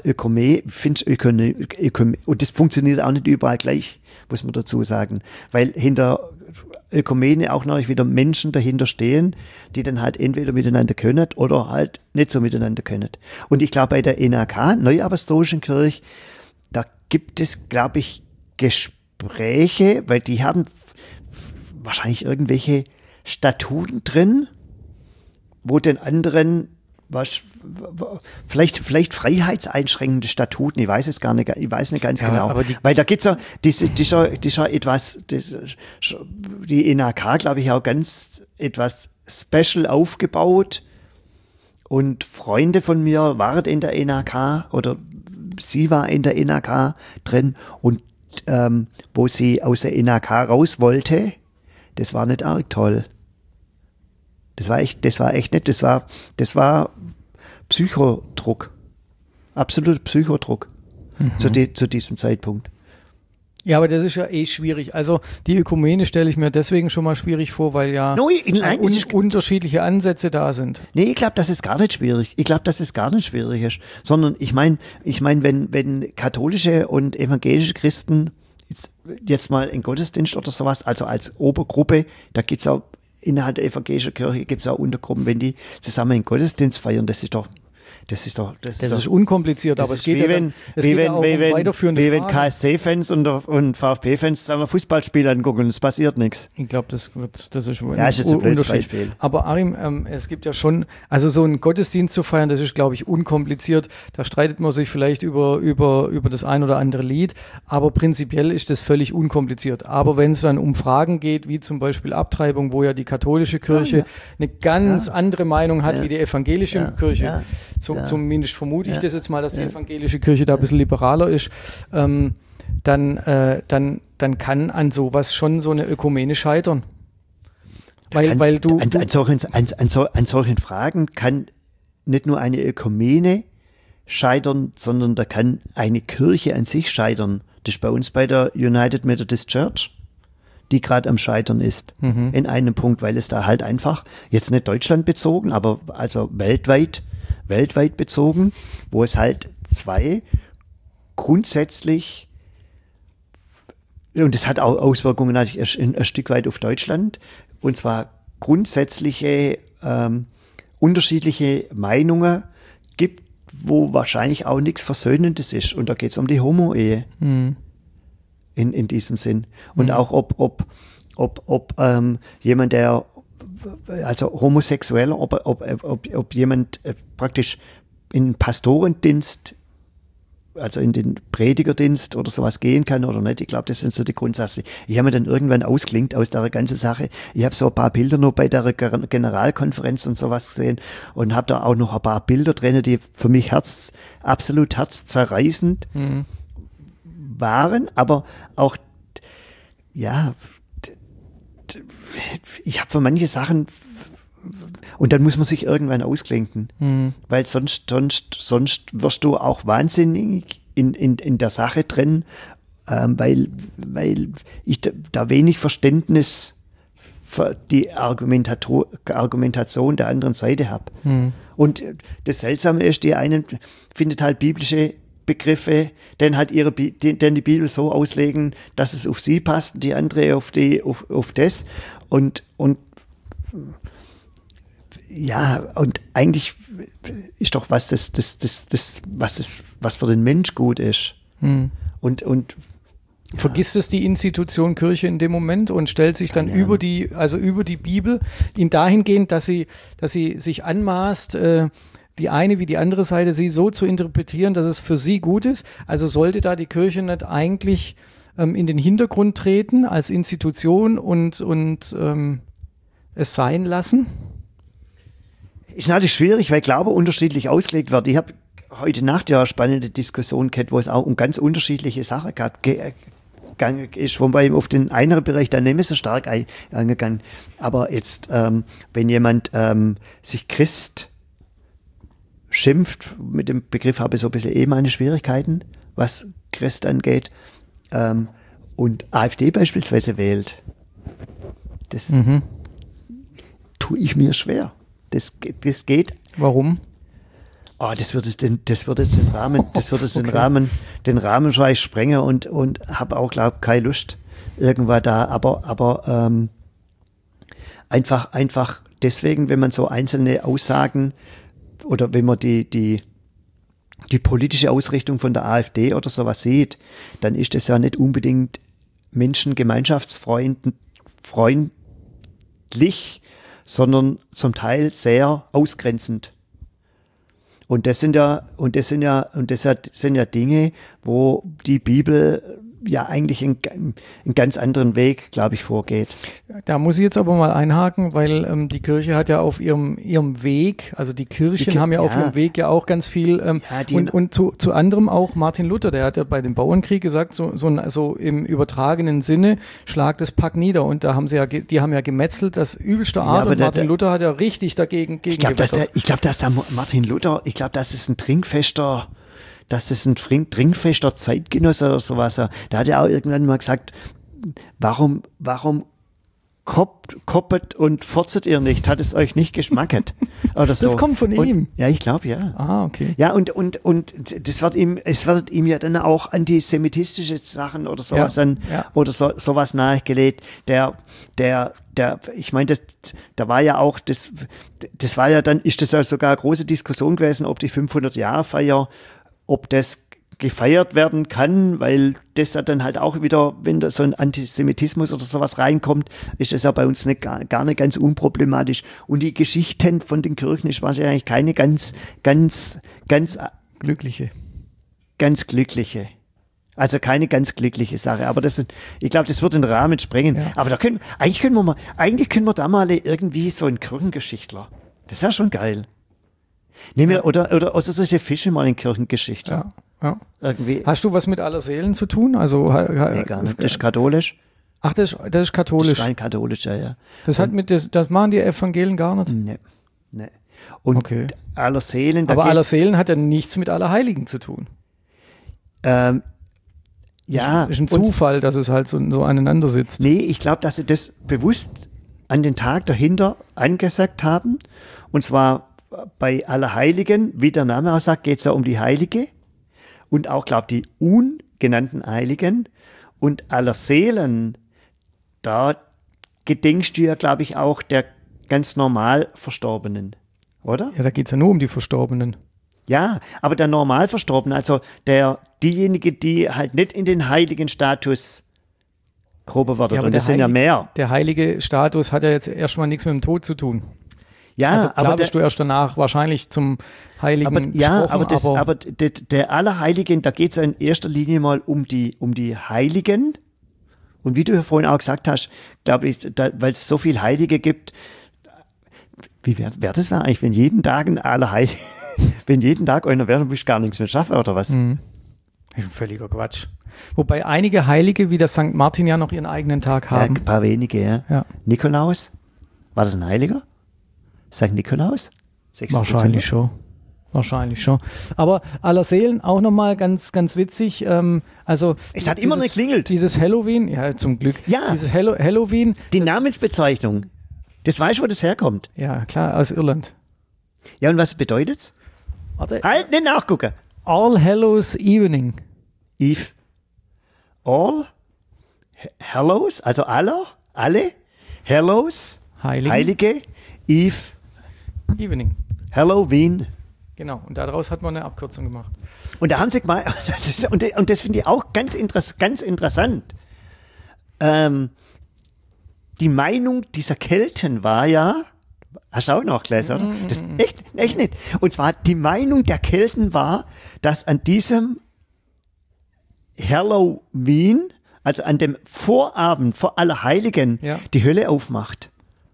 und das funktioniert auch nicht überall gleich, muss man dazu sagen, weil hinter Ökumene auch noch wieder Menschen dahinter stehen, die dann halt entweder miteinander können oder halt nicht so miteinander können. Und ich glaube, bei der NAK, Neuapostolischen Kirche, da gibt es, glaube ich, Gespräche, weil die haben wahrscheinlich irgendwelche Statuten drin, wo den anderen vielleicht freiheitseinschränkende Statuten, ich weiß es gar nicht, ich weiß nicht ganz genau. Weil da gibt es ja die NAK, glaube ich, auch ganz etwas special aufgebaut. Und Freunde von mir waren in der NAK oder sie war in der NAK drin und wo sie aus der NAK raus wollte, das war nicht arg toll. Das war echt nicht, das war Psychodruck. Absolut Psychodruck zu diesem Zeitpunkt. Ja, aber das ist ja schwierig. Also die Ökumene stelle ich mir deswegen schon mal schwierig vor, weil ja unterschiedliche Ansätze da sind. Nee, ich glaube, das ist gar nicht schwierig. Ist. Sondern ich meine, wenn katholische und evangelische Christen jetzt mal in Gottesdienst oder sowas, also als Obergruppe, da gibt es auch innerhalb der evangelischen Kirche gibt es auch Untergruppen, wenn die zusammen einen Gottesdienst feiern, das ist unkompliziert, aber es geht ja um weiterführende Fragen. Wie wenn KSC-Fans und VfB-Fans zusammen Fußballspiele angucken, es passiert nichts. Ich glaube, das ist ein jetzt ein blödes Beispiel. Aber Arim, es gibt ja schon, also so einen Gottesdienst zu feiern, das ist, glaube ich, unkompliziert. Da streitet man sich vielleicht über das ein oder andere Lied, aber prinzipiell ist das völlig unkompliziert. Aber wenn es dann um Fragen geht, wie zum Beispiel Abtreibung, wo ja die katholische Kirche eine ganz andere Meinung hat wie die evangelische Kirche, zumindest vermute ich das jetzt mal, dass die evangelische Kirche da ein bisschen liberaler ist, dann kann an sowas schon so eine Ökumene scheitern. An solchen Fragen kann nicht nur eine Ökumene scheitern, sondern da kann eine Kirche an sich scheitern. Das ist bei uns bei der United Methodist Church, die gerade am Scheitern ist, in einem Punkt, weil es da halt einfach, jetzt nicht Deutschland bezogen, aber also weltweit bezogen, wo es halt zwei grundsätzlich, und das hat auch Auswirkungen natürlich ein Stück weit auf Deutschland, und zwar grundsätzliche unterschiedliche Meinungen gibt, wo wahrscheinlich auch nichts Versöhnendes ist. Und da geht es um die Homo-Ehe in diesem Sinn. Und auch ob jemand, der also Homosexueller, ob jemand praktisch in den Pastorendienst, also in den Predigerdienst oder sowas gehen kann oder nicht. Ich glaube, das sind so die Grundsätze. Ich habe mir dann irgendwann ausklingt aus der ganzen Sache. Ich habe so ein paar Bilder noch bei der Generalkonferenz und sowas gesehen und habe da auch noch ein paar Bilder drin, die für mich absolut herzzerreißend waren, aber auch, ja, ich habe für manche Sachen, und dann muss man sich irgendwann ausklinken, weil sonst wirst du auch wahnsinnig in der Sache drin, weil ich da wenig Verständnis für die Argumentation der anderen Seite habe. Und das Seltsame ist, die einen findet halt biblische Begriffe, dann halt die Bibel so auslegen, dass es auf sie passt, die andere auf das und ja, und eigentlich ist doch was für den Mensch gut ist. Und vergisst es die Institution Kirche in dem Moment und stellt sich dann über die Bibel dahingehend, dass sie sich anmaßt, die eine wie die andere Seite sie so zu interpretieren, dass es für sie gut ist. Also sollte da die Kirche nicht eigentlich in den Hintergrund treten als Institution und es sein lassen? Ist natürlich schwierig, weil Glaube unterschiedlich ausgelegt wird. Ich habe heute Nacht ja eine spannende Diskussion gehabt, wo es auch um ganz unterschiedliche Sachen gegangen ist, wobei auf den einen Bereich dann nicht mehr so stark eingegangen. Aber jetzt, wenn jemand sich Christ schimpft, mit dem Begriff habe ich so ein bisschen meine Schwierigkeiten, was Christ angeht, und AfD beispielsweise wählt, das tue ich mir schwer. Das geht. Warum? Oh, das wird jetzt den Rahmen, den Rahmen vielleicht sprengen und habe auch, glaube ich, keine Lust irgendwann da. Aber einfach deswegen, wenn man so einzelne Aussagen oder wenn man die politische Ausrichtung von der AfD oder sowas sieht, dann ist das ja nicht unbedingt menschengemeinschaftsfreundlich, sondern zum Teil sehr ausgrenzend. Und das sind ja Dinge, wo die Bibel ja eigentlich einen ganz anderen Weg, glaube ich, vorgeht. Da muss ich jetzt aber mal einhaken, weil die Kirche hat ja auf ihrem Weg, also die Kirchen haben ja auf ihrem Weg ja auch ganz viel und zu anderem auch Martin Luther, der hat ja bei dem Bauernkrieg gesagt, so im übertragenen Sinne, schlag das Pack nieder, und da haben die haben ja gemetzelt, das übelste Art, und Martin Luther hat ja richtig dagegen gewettert. Ich glaube, dass der Martin Luther, das ist ein trinkfester Zeitgenosse oder sowas. Da hat er auch irgendwann mal gesagt, warum koppet und forzet ihr nicht? Hat es euch nicht geschmacket? Oder so. Das kommt von ihm? Ja, ich glaube, ja. Ah, okay. Ja, und es wird ihm ja dann auch antisemitistische Sachen oder sowas oder sowas nahegelegt. Ich meine, da war ja auch, das war ja dann, ist das ja sogar eine große Diskussion gewesen, ob die 500-Jahre-Feier, ob das gefeiert werden kann, weil das ja dann halt auch wieder, wenn da so ein Antisemitismus oder sowas reinkommt, ist das ja bei uns gar nicht ganz unproblematisch. Und die Geschichten von den Kirchen ist wahrscheinlich keine ganz glückliche. Ganz glückliche. Also keine ganz glückliche Sache. Aber ich glaube, das wird den Rahmen sprengen. Ja. Aber eigentlich können wir da mal irgendwie so einen Kirchengeschichtler. Das ist ja schon geil. Oder solche Fische mal in Kirchengeschichte. Ja. Irgendwie. Hast du was mit Allerseelen zu tun? Also, nee, gar nicht. Das ist katholisch. Ach, das ist katholisch. Das ist rein katholisch, ja. Das machen die Evangelien gar nicht? Nee. Und Allerseelen. Aber Allerseelen hat ja nichts mit Allerheiligen zu tun. Ja. Ist ein Zufall, dass es halt so aneinander sitzt. Nee, ich glaube, dass sie das bewusst an den Tag dahinter angesagt haben. Und zwar bei Allerheiligen, wie der Name auch sagt, geht es ja um die Heilige. Und auch, glaube ich, die ungenannten Heiligen. Und Allerseelen, da gedenkst du ja, glaube ich, auch der ganz normal Verstorbenen, oder? Ja, da geht es ja nur um die Verstorbenen. Ja, aber der normal Verstorbene, also diejenige, die halt nicht in den heiligen Status grober wird, und das sind ja mehr. Der heilige Status hat ja jetzt erstmal nichts mit dem Tod zu tun. Ja, also klar, aber wirst du erst danach wahrscheinlich zum Heiligen aber der Allerheiligen, da geht es ja in erster Linie mal um die Heiligen. Und wie du ja vorhin auch gesagt hast, glaube ich, weil es so viele Heilige gibt, wie wäre das eigentlich, wenn jeden Tag ein Allerheiligen, wenn jeden Tag einer wäre, dann würdest du gar nichts mehr schaffen, oder was? Völliger Quatsch. Wobei einige Heilige, wie der St. Martin, ja noch ihren eigenen Tag haben. Ja, ein paar wenige, ja. Nikolaus, war das ein Heiliger? St. Nikolaus? Wahrscheinlich schon. Aber Allerseelen auch nochmal ganz, ganz witzig. Es hat immer nicht geklingelt. Dieses Halloween, ja, zum Glück. Ja. Dieses Halloween. Die Namensbezeichnung. Das weißt du, wo das herkommt? Ja, klar, aus Irland. Ja, und was bedeutet's? Warte. Halt, nicht nachgucken. All Hallows Evening. Eve. All Hallows, also alle, Hallows, Heilige, Eve. Evening. Halloween. Genau, und daraus hat man eine Abkürzung gemacht. Und da haben sie gemacht, und das finde ich auch ganz interessant. Die Meinung dieser Kelten war ja, hast du auch noch gelesen, oder? Das echt nicht. Und zwar die Meinung der Kelten war, dass an diesem Halloween, also an dem Vorabend vor Allerheiligen, die Hölle aufmacht.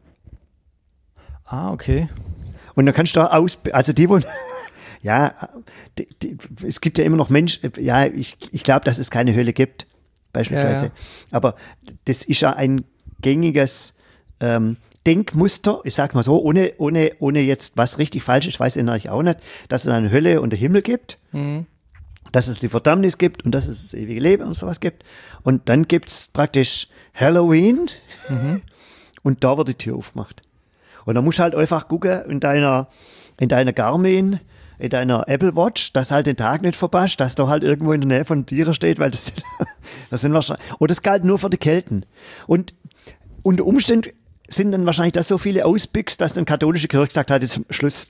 Ah, okay. Und dann kannst du da also die wohl, ja, es gibt ja immer noch Menschen, ja, ich glaube, dass es keine Hölle gibt, beispielsweise. Aber das ist ja ein gängiges Denkmuster, ich sag mal so, ohne jetzt was richtig falsch ist, weiß ich natürlich auch nicht, dass es eine Hölle und einen Himmel gibt, dass es die Verdammnis gibt und dass es das ewige Leben und sowas gibt. Und dann gibt es praktisch Halloween und da wird die Tür aufgemacht. Und dann musst du halt einfach gucken in deiner Garmin, in deiner Apple Watch, dass halt den Tag nicht verpasst, dass da halt irgendwo in der Nähe von Tieren steht, weil das sind wahrscheinlich, und das galt nur für die Kelten. Und unter Umständen sind dann wahrscheinlich da so viele Ausbüchs, dass dann katholische Kirche gesagt hat, jetzt Schluss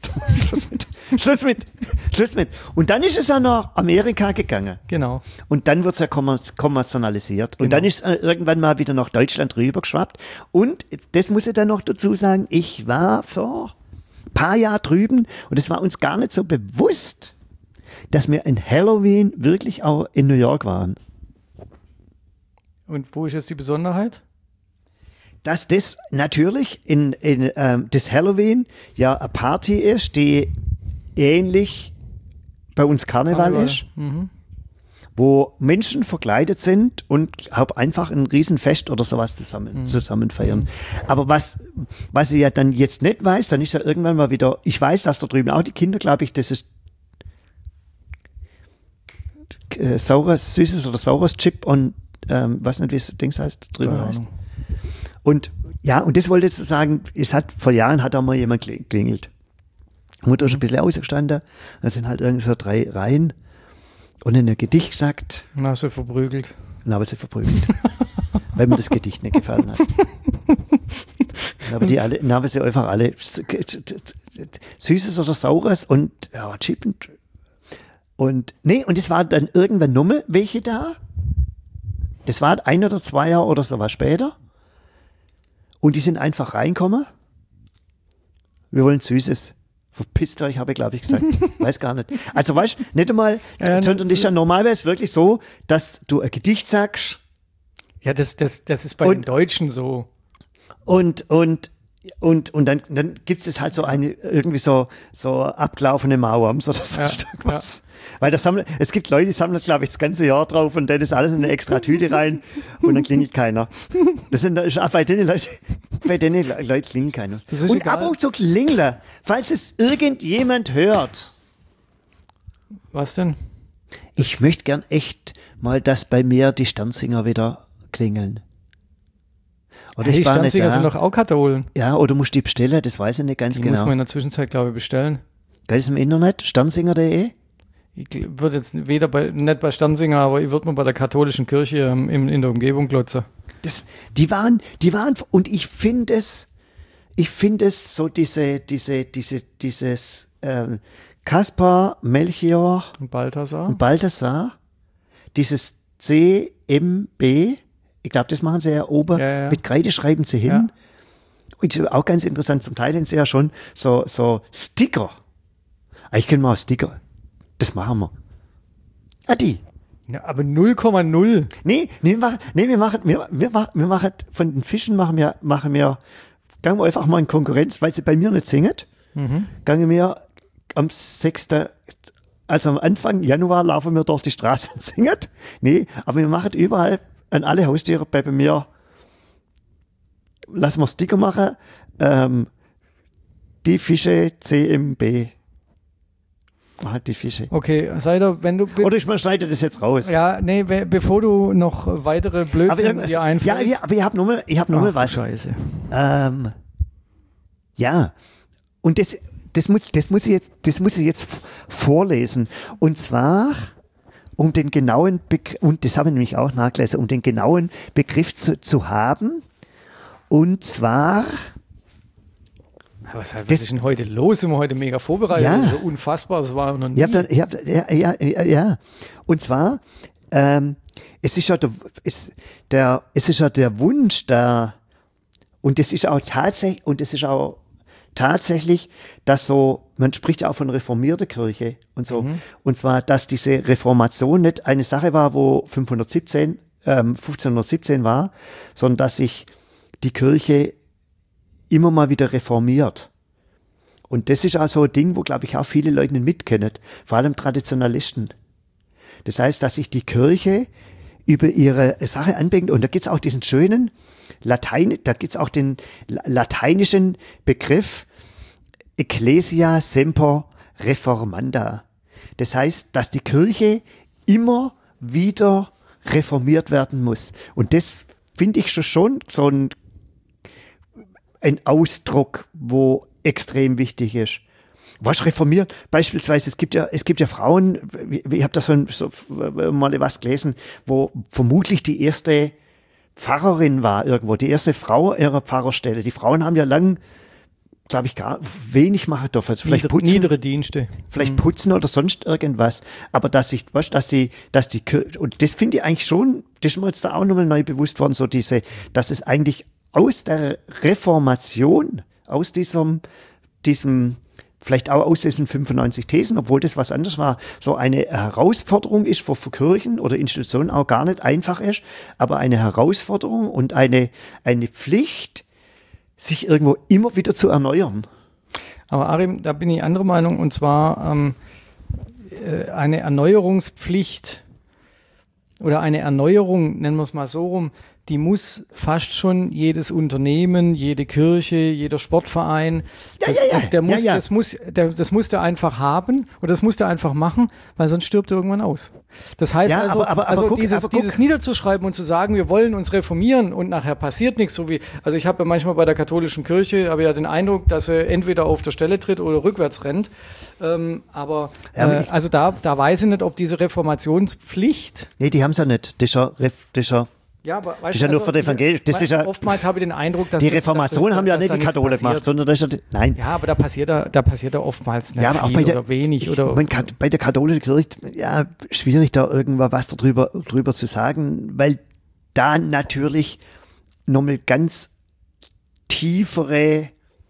mit. Und dann ist es ja nach Amerika gegangen. Genau. Und dann wird es ja kommerzialisiert. Und dann ist es irgendwann mal wieder nach Deutschland rübergeschwappt. Und das muss ich dann noch dazu sagen, ich war vor ein paar Jahren drüben und es war uns gar nicht so bewusst, dass wir in Halloween wirklich auch in New York waren. Und wo ist jetzt die Besonderheit? Dass das natürlich das Halloween ja eine Party ist, die ähnlich bei uns Karneval ist, wo Menschen verkleidet sind und einfach ein Riesenfest oder sowas zusammen feiern. Aber was ich ja dann jetzt nicht weiß, dann ist ja irgendwann mal wieder, ich weiß, dass da drüben auch die Kinder, glaube ich, das ist süßes oder saures Chip und weiß nicht, wie das Ding heißt, drüben heißt. Und ja, und das wollte ich sagen, vor Jahren hat da mal jemand geklingelt. Mutter ist ein bisschen ausgestanden, da sind halt irgendwie so 3 Reihen und in ein Gedicht gesagt. Dann habe sie verprügelt. Weil mir das Gedicht nicht gefallen hat. Aber dann haben sie einfach alle Süßes oder Saures und ja, Chip und es war dann irgendwann nochmal welche da. Das war 1 oder 2 Jahre oder so was später. Und die sind einfach reinkommen. Wir wollen Süßes. Verpisst euch, habe ich, glaube ich, gesagt. Weiß gar nicht. Also weißt du, nicht einmal, sondern das ist ja normalerweise wirklich so, dass du ein Gedicht sagst. Ja, das ist bei den Deutschen so. Und dann gibt es halt so irgendwie so abgelaufene Mauern, so das was. Ja. Weil es gibt Leute, die sammeln, glaube ich, das ganze Jahr drauf und dann ist alles in eine extra Tüte rein und dann klingelt keiner. Bei denen Leuten klingelt keiner. Und egal. Ab und zu klingeln, falls es irgendjemand hört. Was denn? Ich möchte gern echt mal, dass bei mir die Sternsinger wieder klingeln. Oder die Sternsinger sind doch auch Katholen. Ja, oder musst du die bestellen, das weiß ich nicht ganz genau. Die muss man in der Zwischenzeit, glaube ich, bestellen. Geil ist im Internet, sternsinger.de? Ich würde jetzt nicht bei Sternsinger, aber ich würde mal bei der katholischen Kirche in der Umgebung glotzen. Die waren, und ich finde es so dieses Kaspar, Melchior und Balthasar, dieses CMB, ich glaube, das machen sie ja oben, mit Kreide schreiben sie hin. Ja. Und auch ganz interessant, zum Teil sind sie ja schon so Sticker. Ich kenne mal Sticker. Das machen wir. Die. Ja, aber 0,0. Nee, wir machen von den Fischen gehen wir einfach mal in Konkurrenz, weil sie bei mir nicht singen. Gehen wir am 6. Also am Anfang Januar laufen wir durch die Straße und singen. Nee, aber wir machen überall an alle Haustiere bei mir, lassen wir Sticker machen, die Fische CMB. Die Fische. Okay, Seider, wenn du... Oder ich schneide das jetzt raus. Ja, nee, bevor du noch weitere Blödsinn dir einfällt. Ja, aber ich hab noch mal was. Scheiße. Ja, und das muss ich jetzt vorlesen. Und zwar, um den genauen Begriff, und das habe ich nämlich auch nachgelesen, um den genauen Begriff zu haben. Und zwar... Was ist denn heute los? Sind wir heute mega vorbereitet? Ja. Das ist so unfassbar, das war noch nie. Ja. Und zwar, es ist ja der Wunsch da, und das ist auch tatsächlich, dass so, man spricht ja auch von reformierter Kirche und so, und zwar, dass diese Reformation nicht eine Sache war, wo 517 1517 war, sondern dass sich die Kirche immer mal wieder reformiert. Und das ist auch so ein Ding, wo, glaube ich, auch viele Leute nicht mitkennen, vor allem Traditionalisten. Das heißt, dass sich die Kirche über ihre Sache anbringt. Und da gibt es auch diesen schönen da gibt es auch den lateinischen Begriff Ecclesia semper reformanda. Das heißt, dass die Kirche immer wieder reformiert werden muss. Und das finde ich schon so ein Ausdruck, wo extrem wichtig ist. Was reformiert? Beispielsweise, es gibt ja Frauen, ich habe da so mal was gelesen, wo vermutlich die erste Pfarrerin war irgendwo, die erste Frau ihrer Pfarrerstelle. Die Frauen haben ja lang, glaube ich, gar wenig machen dürfen. Vielleicht putzen, niedere Dienste. Vielleicht putzen oder sonst irgendwas. Aber dass die Kirche, und das finde ich eigentlich schon, das ist mir jetzt da auch nochmal neu bewusst worden, so dass es eigentlich aus der Reformation, aus diesem vielleicht auch aus diesen 95 Thesen, obwohl das was anderes war, so eine Herausforderung ist für Kirchen oder Institutionen auch gar nicht einfach ist, aber eine Herausforderung und eine Pflicht, sich irgendwo immer wieder zu erneuern. Aber Arim, da bin ich anderer Meinung, und zwar eine Erneuerungspflicht oder eine Erneuerung, nennen wir es mal so rum, die muss fast schon jedes Unternehmen, jede Kirche, jeder Sportverein, das muss der einfach haben oder das muss der einfach machen, weil sonst stirbt er irgendwann aus. Das heißt dieses niederzuschreiben und zu sagen, wir wollen uns reformieren und nachher passiert nichts, also ich habe ja manchmal bei der katholischen Kirche, habe ja den Eindruck, dass sie entweder auf der Stelle tritt oder rückwärts rennt, also da weiß ich nicht, ob diese Reformationspflicht... Nee, die haben es ja nicht, das ist ja ja, aber das ist ja nur für die Evangelien. Oftmals habe ich den Eindruck, dass die Reformation haben ja nicht die Katholiken gemacht, sondern das ist nein. Ja, aber da passiert ja oftmals nicht viel oder wenig. Bei der katholischen Kirche, ja, schwierig da irgendwas drüber zu sagen, weil da natürlich nochmal ganz tiefere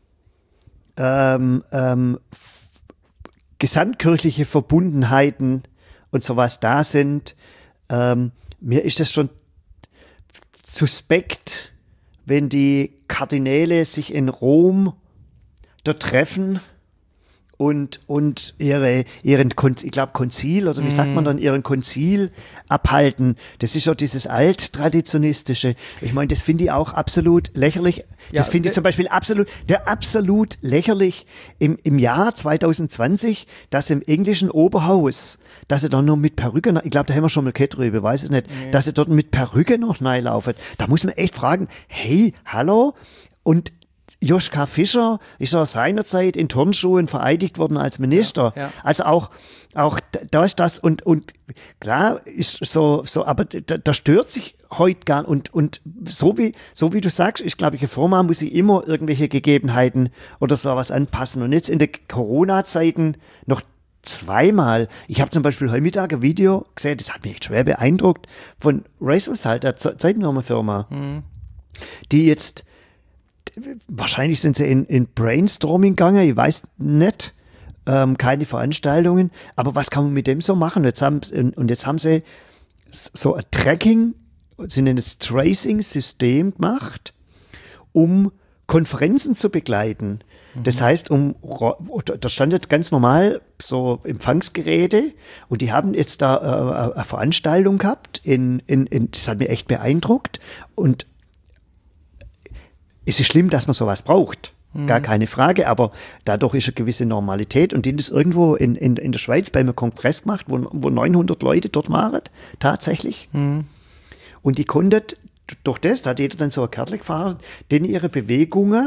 gesamtkirchliche Verbundenheiten und sowas da sind. Mir ist das schon suspekt, wenn die Kardinäle sich in Rom dort treffen und ihren Konzil, oder wie sagt man dann, ihren Konzil abhalten. Das ist ja dieses alttraditionistische. Ich meine, das finde ich auch absolut lächerlich. Das finde ich zum Beispiel absolut lächerlich im Jahr 2020, dass im englischen Oberhaus, dass sie dann noch mit Perücke, ich glaube, da haben wir schon mal gehört drüber, weiß es nicht, dass sie dort mit Perücke noch reinlaufen. Da muss man echt fragen, hey, hallo? Und Joschka Fischer ist ja seinerzeit in Turnschuhen vereidigt worden als Minister. Ja. Also auch da ist das und klar ist so, aber da stört sich heute gar nicht. Und so wie du sagst, ich glaube, eine Firma muss sich immer irgendwelche Gegebenheiten oder sowas anpassen. Und jetzt in den Corona-Zeiten noch zweimal. Ich habe zum Beispiel heute Mittag ein Video gesehen, das hat mich echt schwer beeindruckt, von Raceus halt, der Zeitnummerfirma, die jetzt wahrscheinlich sind sie in Brainstorming gegangen, ich weiß nicht, keine Veranstaltungen, aber was kann man mit dem so machen? Jetzt haben sie so ein Tracking, sie nennen es Tracing-System gemacht, um Konferenzen zu begleiten. Das heißt, da stand jetzt ganz normal so Empfangsgeräte und die haben jetzt da eine Veranstaltung gehabt, das hat mich echt beeindruckt und es ist schlimm, dass man sowas braucht, gar keine Frage, aber dadurch ist eine gewisse Normalität und die haben das irgendwo in der Schweiz bei einem Kongress gemacht, wo 900 Leute dort waren, tatsächlich. Und die konnten durch das, da hat jeder dann so ein Kärtchen gefahren, denen ihre Bewegungen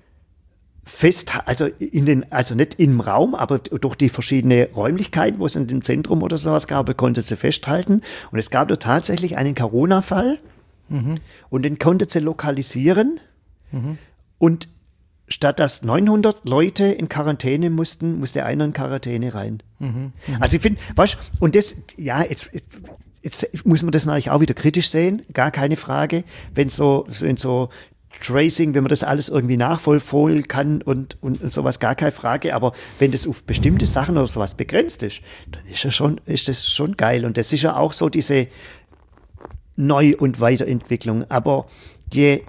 also nicht im Raum, aber durch die verschiedenen Räumlichkeiten, wo es in dem Zentrum oder sowas gab, konnte sie festhalten. Und es gab da tatsächlich einen Corona-Fall und den konnte sie lokalisieren. Und statt dass 900 Leute in Quarantäne musste einer in Quarantäne rein. Also ich finde, und das, ja, jetzt muss man das natürlich auch wieder kritisch sehen, gar keine Frage, wenn so Tracing, wenn man das alles irgendwie nachvollziehen kann und sowas, gar keine Frage, aber wenn das auf bestimmte Sachen oder sowas begrenzt ist, dann ist das schon geil. Und das ist ja auch so Neu- und Weiterentwicklung. Aber je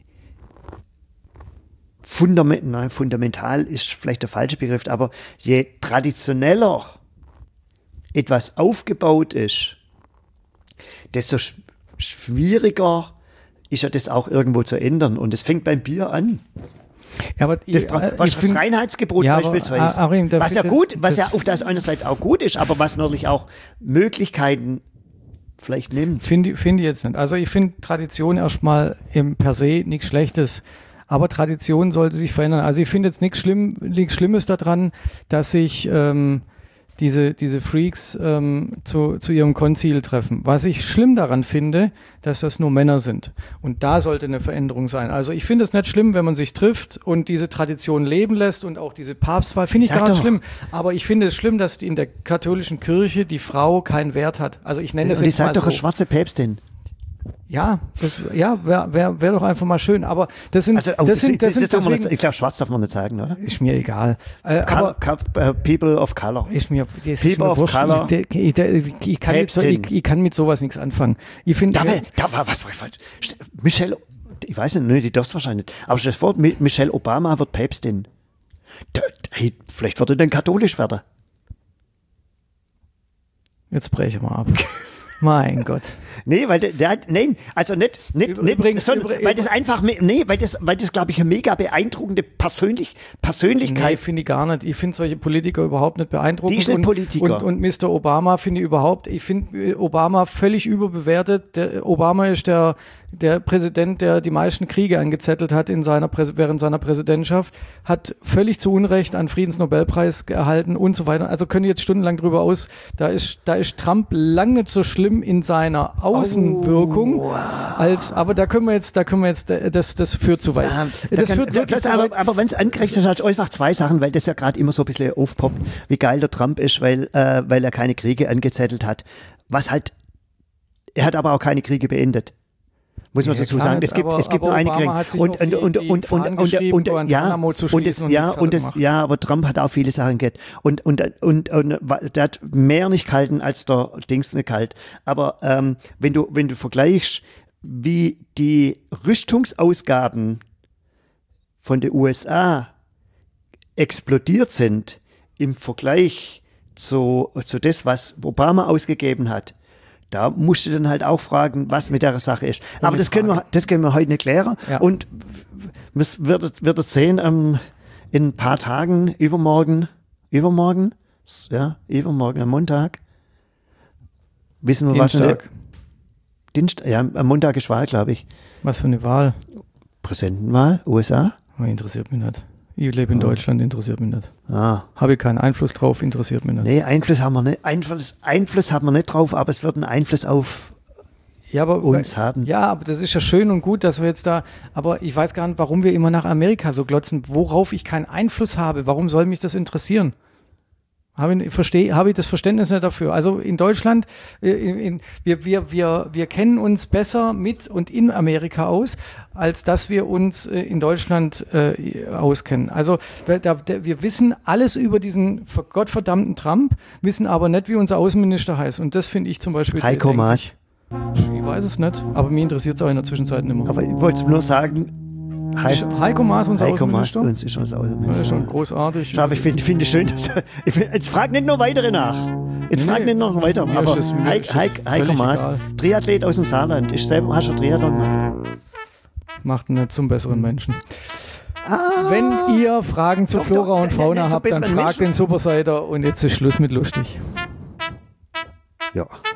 fundamental ist vielleicht der falsche Begriff, aber je traditioneller etwas aufgebaut ist, desto schwieriger ist ja das auch irgendwo zu ändern. Und es fängt beim Bier an. Ja, aber das Reinheitsgebot beispielsweise. Arim, was ja gut, was ja auf der einen Seite auch gut ist, aber was natürlich auch Möglichkeiten vielleicht nimmt. Finde ich jetzt nicht. Also ich finde Tradition erstmal per se nichts Schlechtes. Aber Tradition sollte sich verändern. Also ich finde jetzt nichts Schlimmes daran, dass sich diese Freaks zu ihrem Konzil treffen. Was ich schlimm daran finde, dass das nur Männer sind. Und da sollte eine Veränderung sein. Also ich finde es nicht schlimm, wenn man sich trifft und diese Tradition leben lässt und auch diese Papstwahl, finde ich gar nicht schlimm. Aber ich finde es schlimm, dass in der katholischen Kirche die Frau keinen Wert hat. Also ich nenne es jetzt mal so. Und die sagt doch eine schwarze Päpstin. Ja, wäre doch einfach mal schön. Aber das sind, deswegen, ich glaube, schwarz darf man nicht sagen, oder? Ist mir egal. People of Color. Ist mir People of Color. Ich kann mit sowas nichts anfangen. Ich finde. Was? Michelle, ich weiß nicht, die darf es wahrscheinlich nicht. Aber stell dir vor, Michelle Obama wird Päpstin. Vielleicht wird er dann katholisch werden. Jetzt breche mal ab. Mein Gott. Nee, weil weil das, glaube ich, eine mega beeindruckende Persönlichkeit. Nee, finde ich gar nicht. Ich finde solche Politiker überhaupt nicht beeindruckend. Die ist nicht Politiker. Und Mr. Obama finde ich finde Obama völlig überbewertet. Obama ist der Präsident, der die meisten Kriege angezettelt hat während seiner Präsidentschaft, hat völlig zu Unrecht einen Friedensnobelpreis erhalten und so weiter. Also können jetzt stundenlang drüber aus. Da ist Trump lange nicht so schlimm in seiner Außenwirkung, aber da können wir jetzt, das führt zu weit. Aber wenn es angerechnet hat, einfach zwei Sachen, weil das ja gerade immer so ein bisschen aufpoppt, wie geil der Trump ist, weil er keine Kriege angezettelt hat. Er hat aber auch keine Kriege beendet. Muss man dazu sagen. Es gibt nur eine Kriege. Aber Trump hat auch viele Sachen gehabt. Und der hat mehr nicht gehalten als der Dings nicht gehalten. Aber wenn du vergleichst, wie die Rüstungsausgaben von den USA explodiert sind im Vergleich zu das, was Obama ausgegeben hat, da musst du dann halt auch fragen, was mit der Sache ist. Aber das können wir heute nicht klären. Ja. Und es wird sehen, in ein paar Tagen, übermorgen, am Montag, wissen wir, Dienstag. Am Montag ist Wahl, glaube ich. Was für eine Wahl? Präsidentenwahl, USA? Interessiert mich nicht. Ich lebe in Deutschland, interessiert mich nicht. Habe ich keinen Einfluss drauf, interessiert mich nicht. Nee, Einfluss haben wir nicht. Einfluss haben wir nicht drauf, aber es wird einen Einfluss auf uns haben. Ja, aber das ist ja schön und gut, dass wir jetzt aber ich weiß gar nicht, warum wir immer nach Amerika so glotzen, worauf ich keinen Einfluss habe. Warum soll mich das interessieren? Habe ich das Verständnis nicht dafür. Also in Deutschland, wir kennen uns besser mit und in Amerika aus, als dass wir uns in Deutschland auskennen. Also wir wissen alles über diesen gottverdammten Trump, wissen aber nicht, wie unser Außenminister heißt. Und das finde ich zum Beispiel... Heiko Maas. Ich weiß es nicht, aber mir interessiert es auch in der Zwischenzeit nicht mehr. Aber ich wollte nur sagen... Heiko Maas, unser Außenminister? Uns ist unser Außenminister. Das ist schon großartig. Aber ich finde es schön, dass jetzt frag nicht nur weitere nach. Frag nicht noch weiter. Aber Heiko Maas, Triathlet aus dem Saarland. Hast du Triathlon gemacht? Macht ihn nicht zum besseren Menschen. Wenn ihr Fragen zu Flora und Fauna habt, dann fragt den Superseiter und jetzt ist Schluss mit lustig. Ja.